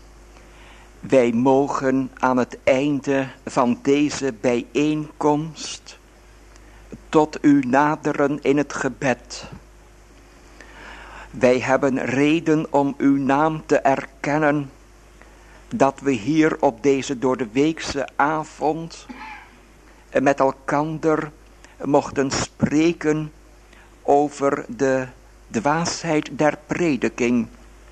wij mogen aan het einde van deze bijeenkomst tot u naderen in het gebed. Wij hebben reden om uw naam te erkennen, dat we hier op deze doordeweekse avond met elkander mochten spreken over de dwaasheid der prediking.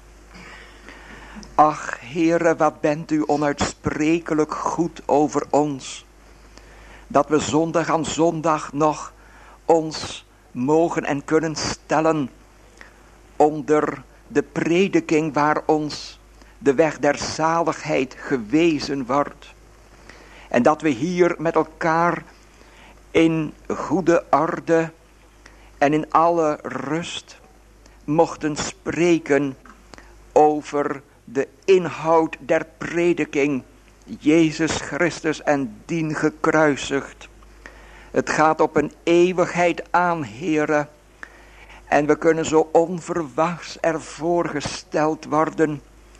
Ach, Heere, wat bent u onuitsprekelijk goed over ons, dat we zondag aan zondag nog ons mogen en kunnen stellen onder de prediking waar ons de weg der zaligheid gewezen wordt. En dat we hier met elkaar in goede orde en in alle rust mochten spreken over de inhoud der prediking, Jezus Christus en dien gekruisigd. Het gaat op een eeuwigheid aan, Heere. En we kunnen zo onverwachts ervoor gesteld worden.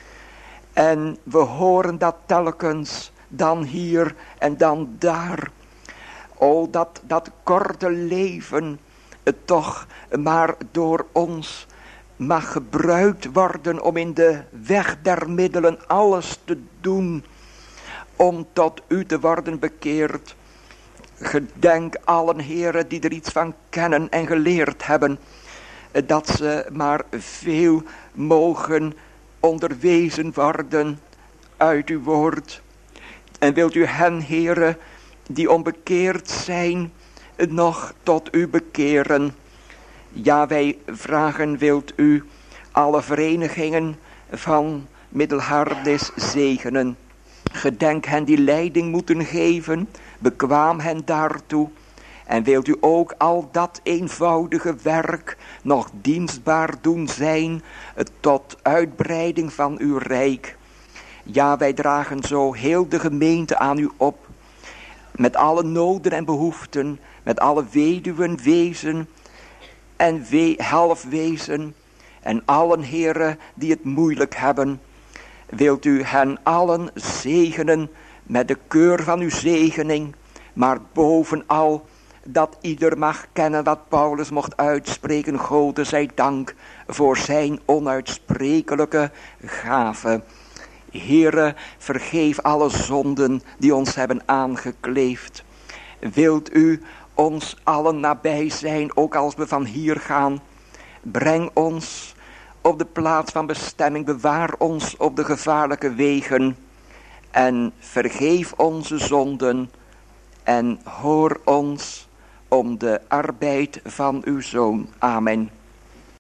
En we horen dat telkens, dan hier en dan daar. O, dat korte leven, het toch maar door ons mag gebruikt worden om in de weg der middelen alles te doen om tot u te worden bekeerd. Gedenk allen, heren, die er iets van kennen en geleerd hebben, dat ze maar veel mogen onderwezen worden uit uw woord. En wilt u hen, heren, die onbekeerd zijn, nog tot u bekeren. Ja, wij vragen, wilt u alle verenigingen van Middelharnis zegenen. Gedenk hen die leiding moeten geven, bekwaam hen daartoe. En wilt u ook al dat eenvoudige werk nog dienstbaar doen zijn tot uitbreiding van uw rijk. Ja, wij dragen zo heel de gemeente aan u op. Met alle noden en behoeften, met alle weduwen, wezen en halfwezen. En allen, heren, die het moeilijk hebben. Wilt u hen allen zegenen met de keur van uw zegening. Maar bovenal dat ieder mag kennen wat Paulus mocht uitspreken. Gode zij dank voor zijn onuitsprekelijke gave. Heere, vergeef alle zonden die ons hebben aangekleefd. Wilt u ons allen nabij zijn, ook als we van hier gaan. Breng ons op de plaats van bestemming. Bewaar ons op de gevaarlijke wegen. En vergeef onze zonden. En hoor ons om de arbeid van uw Zoon. Amen.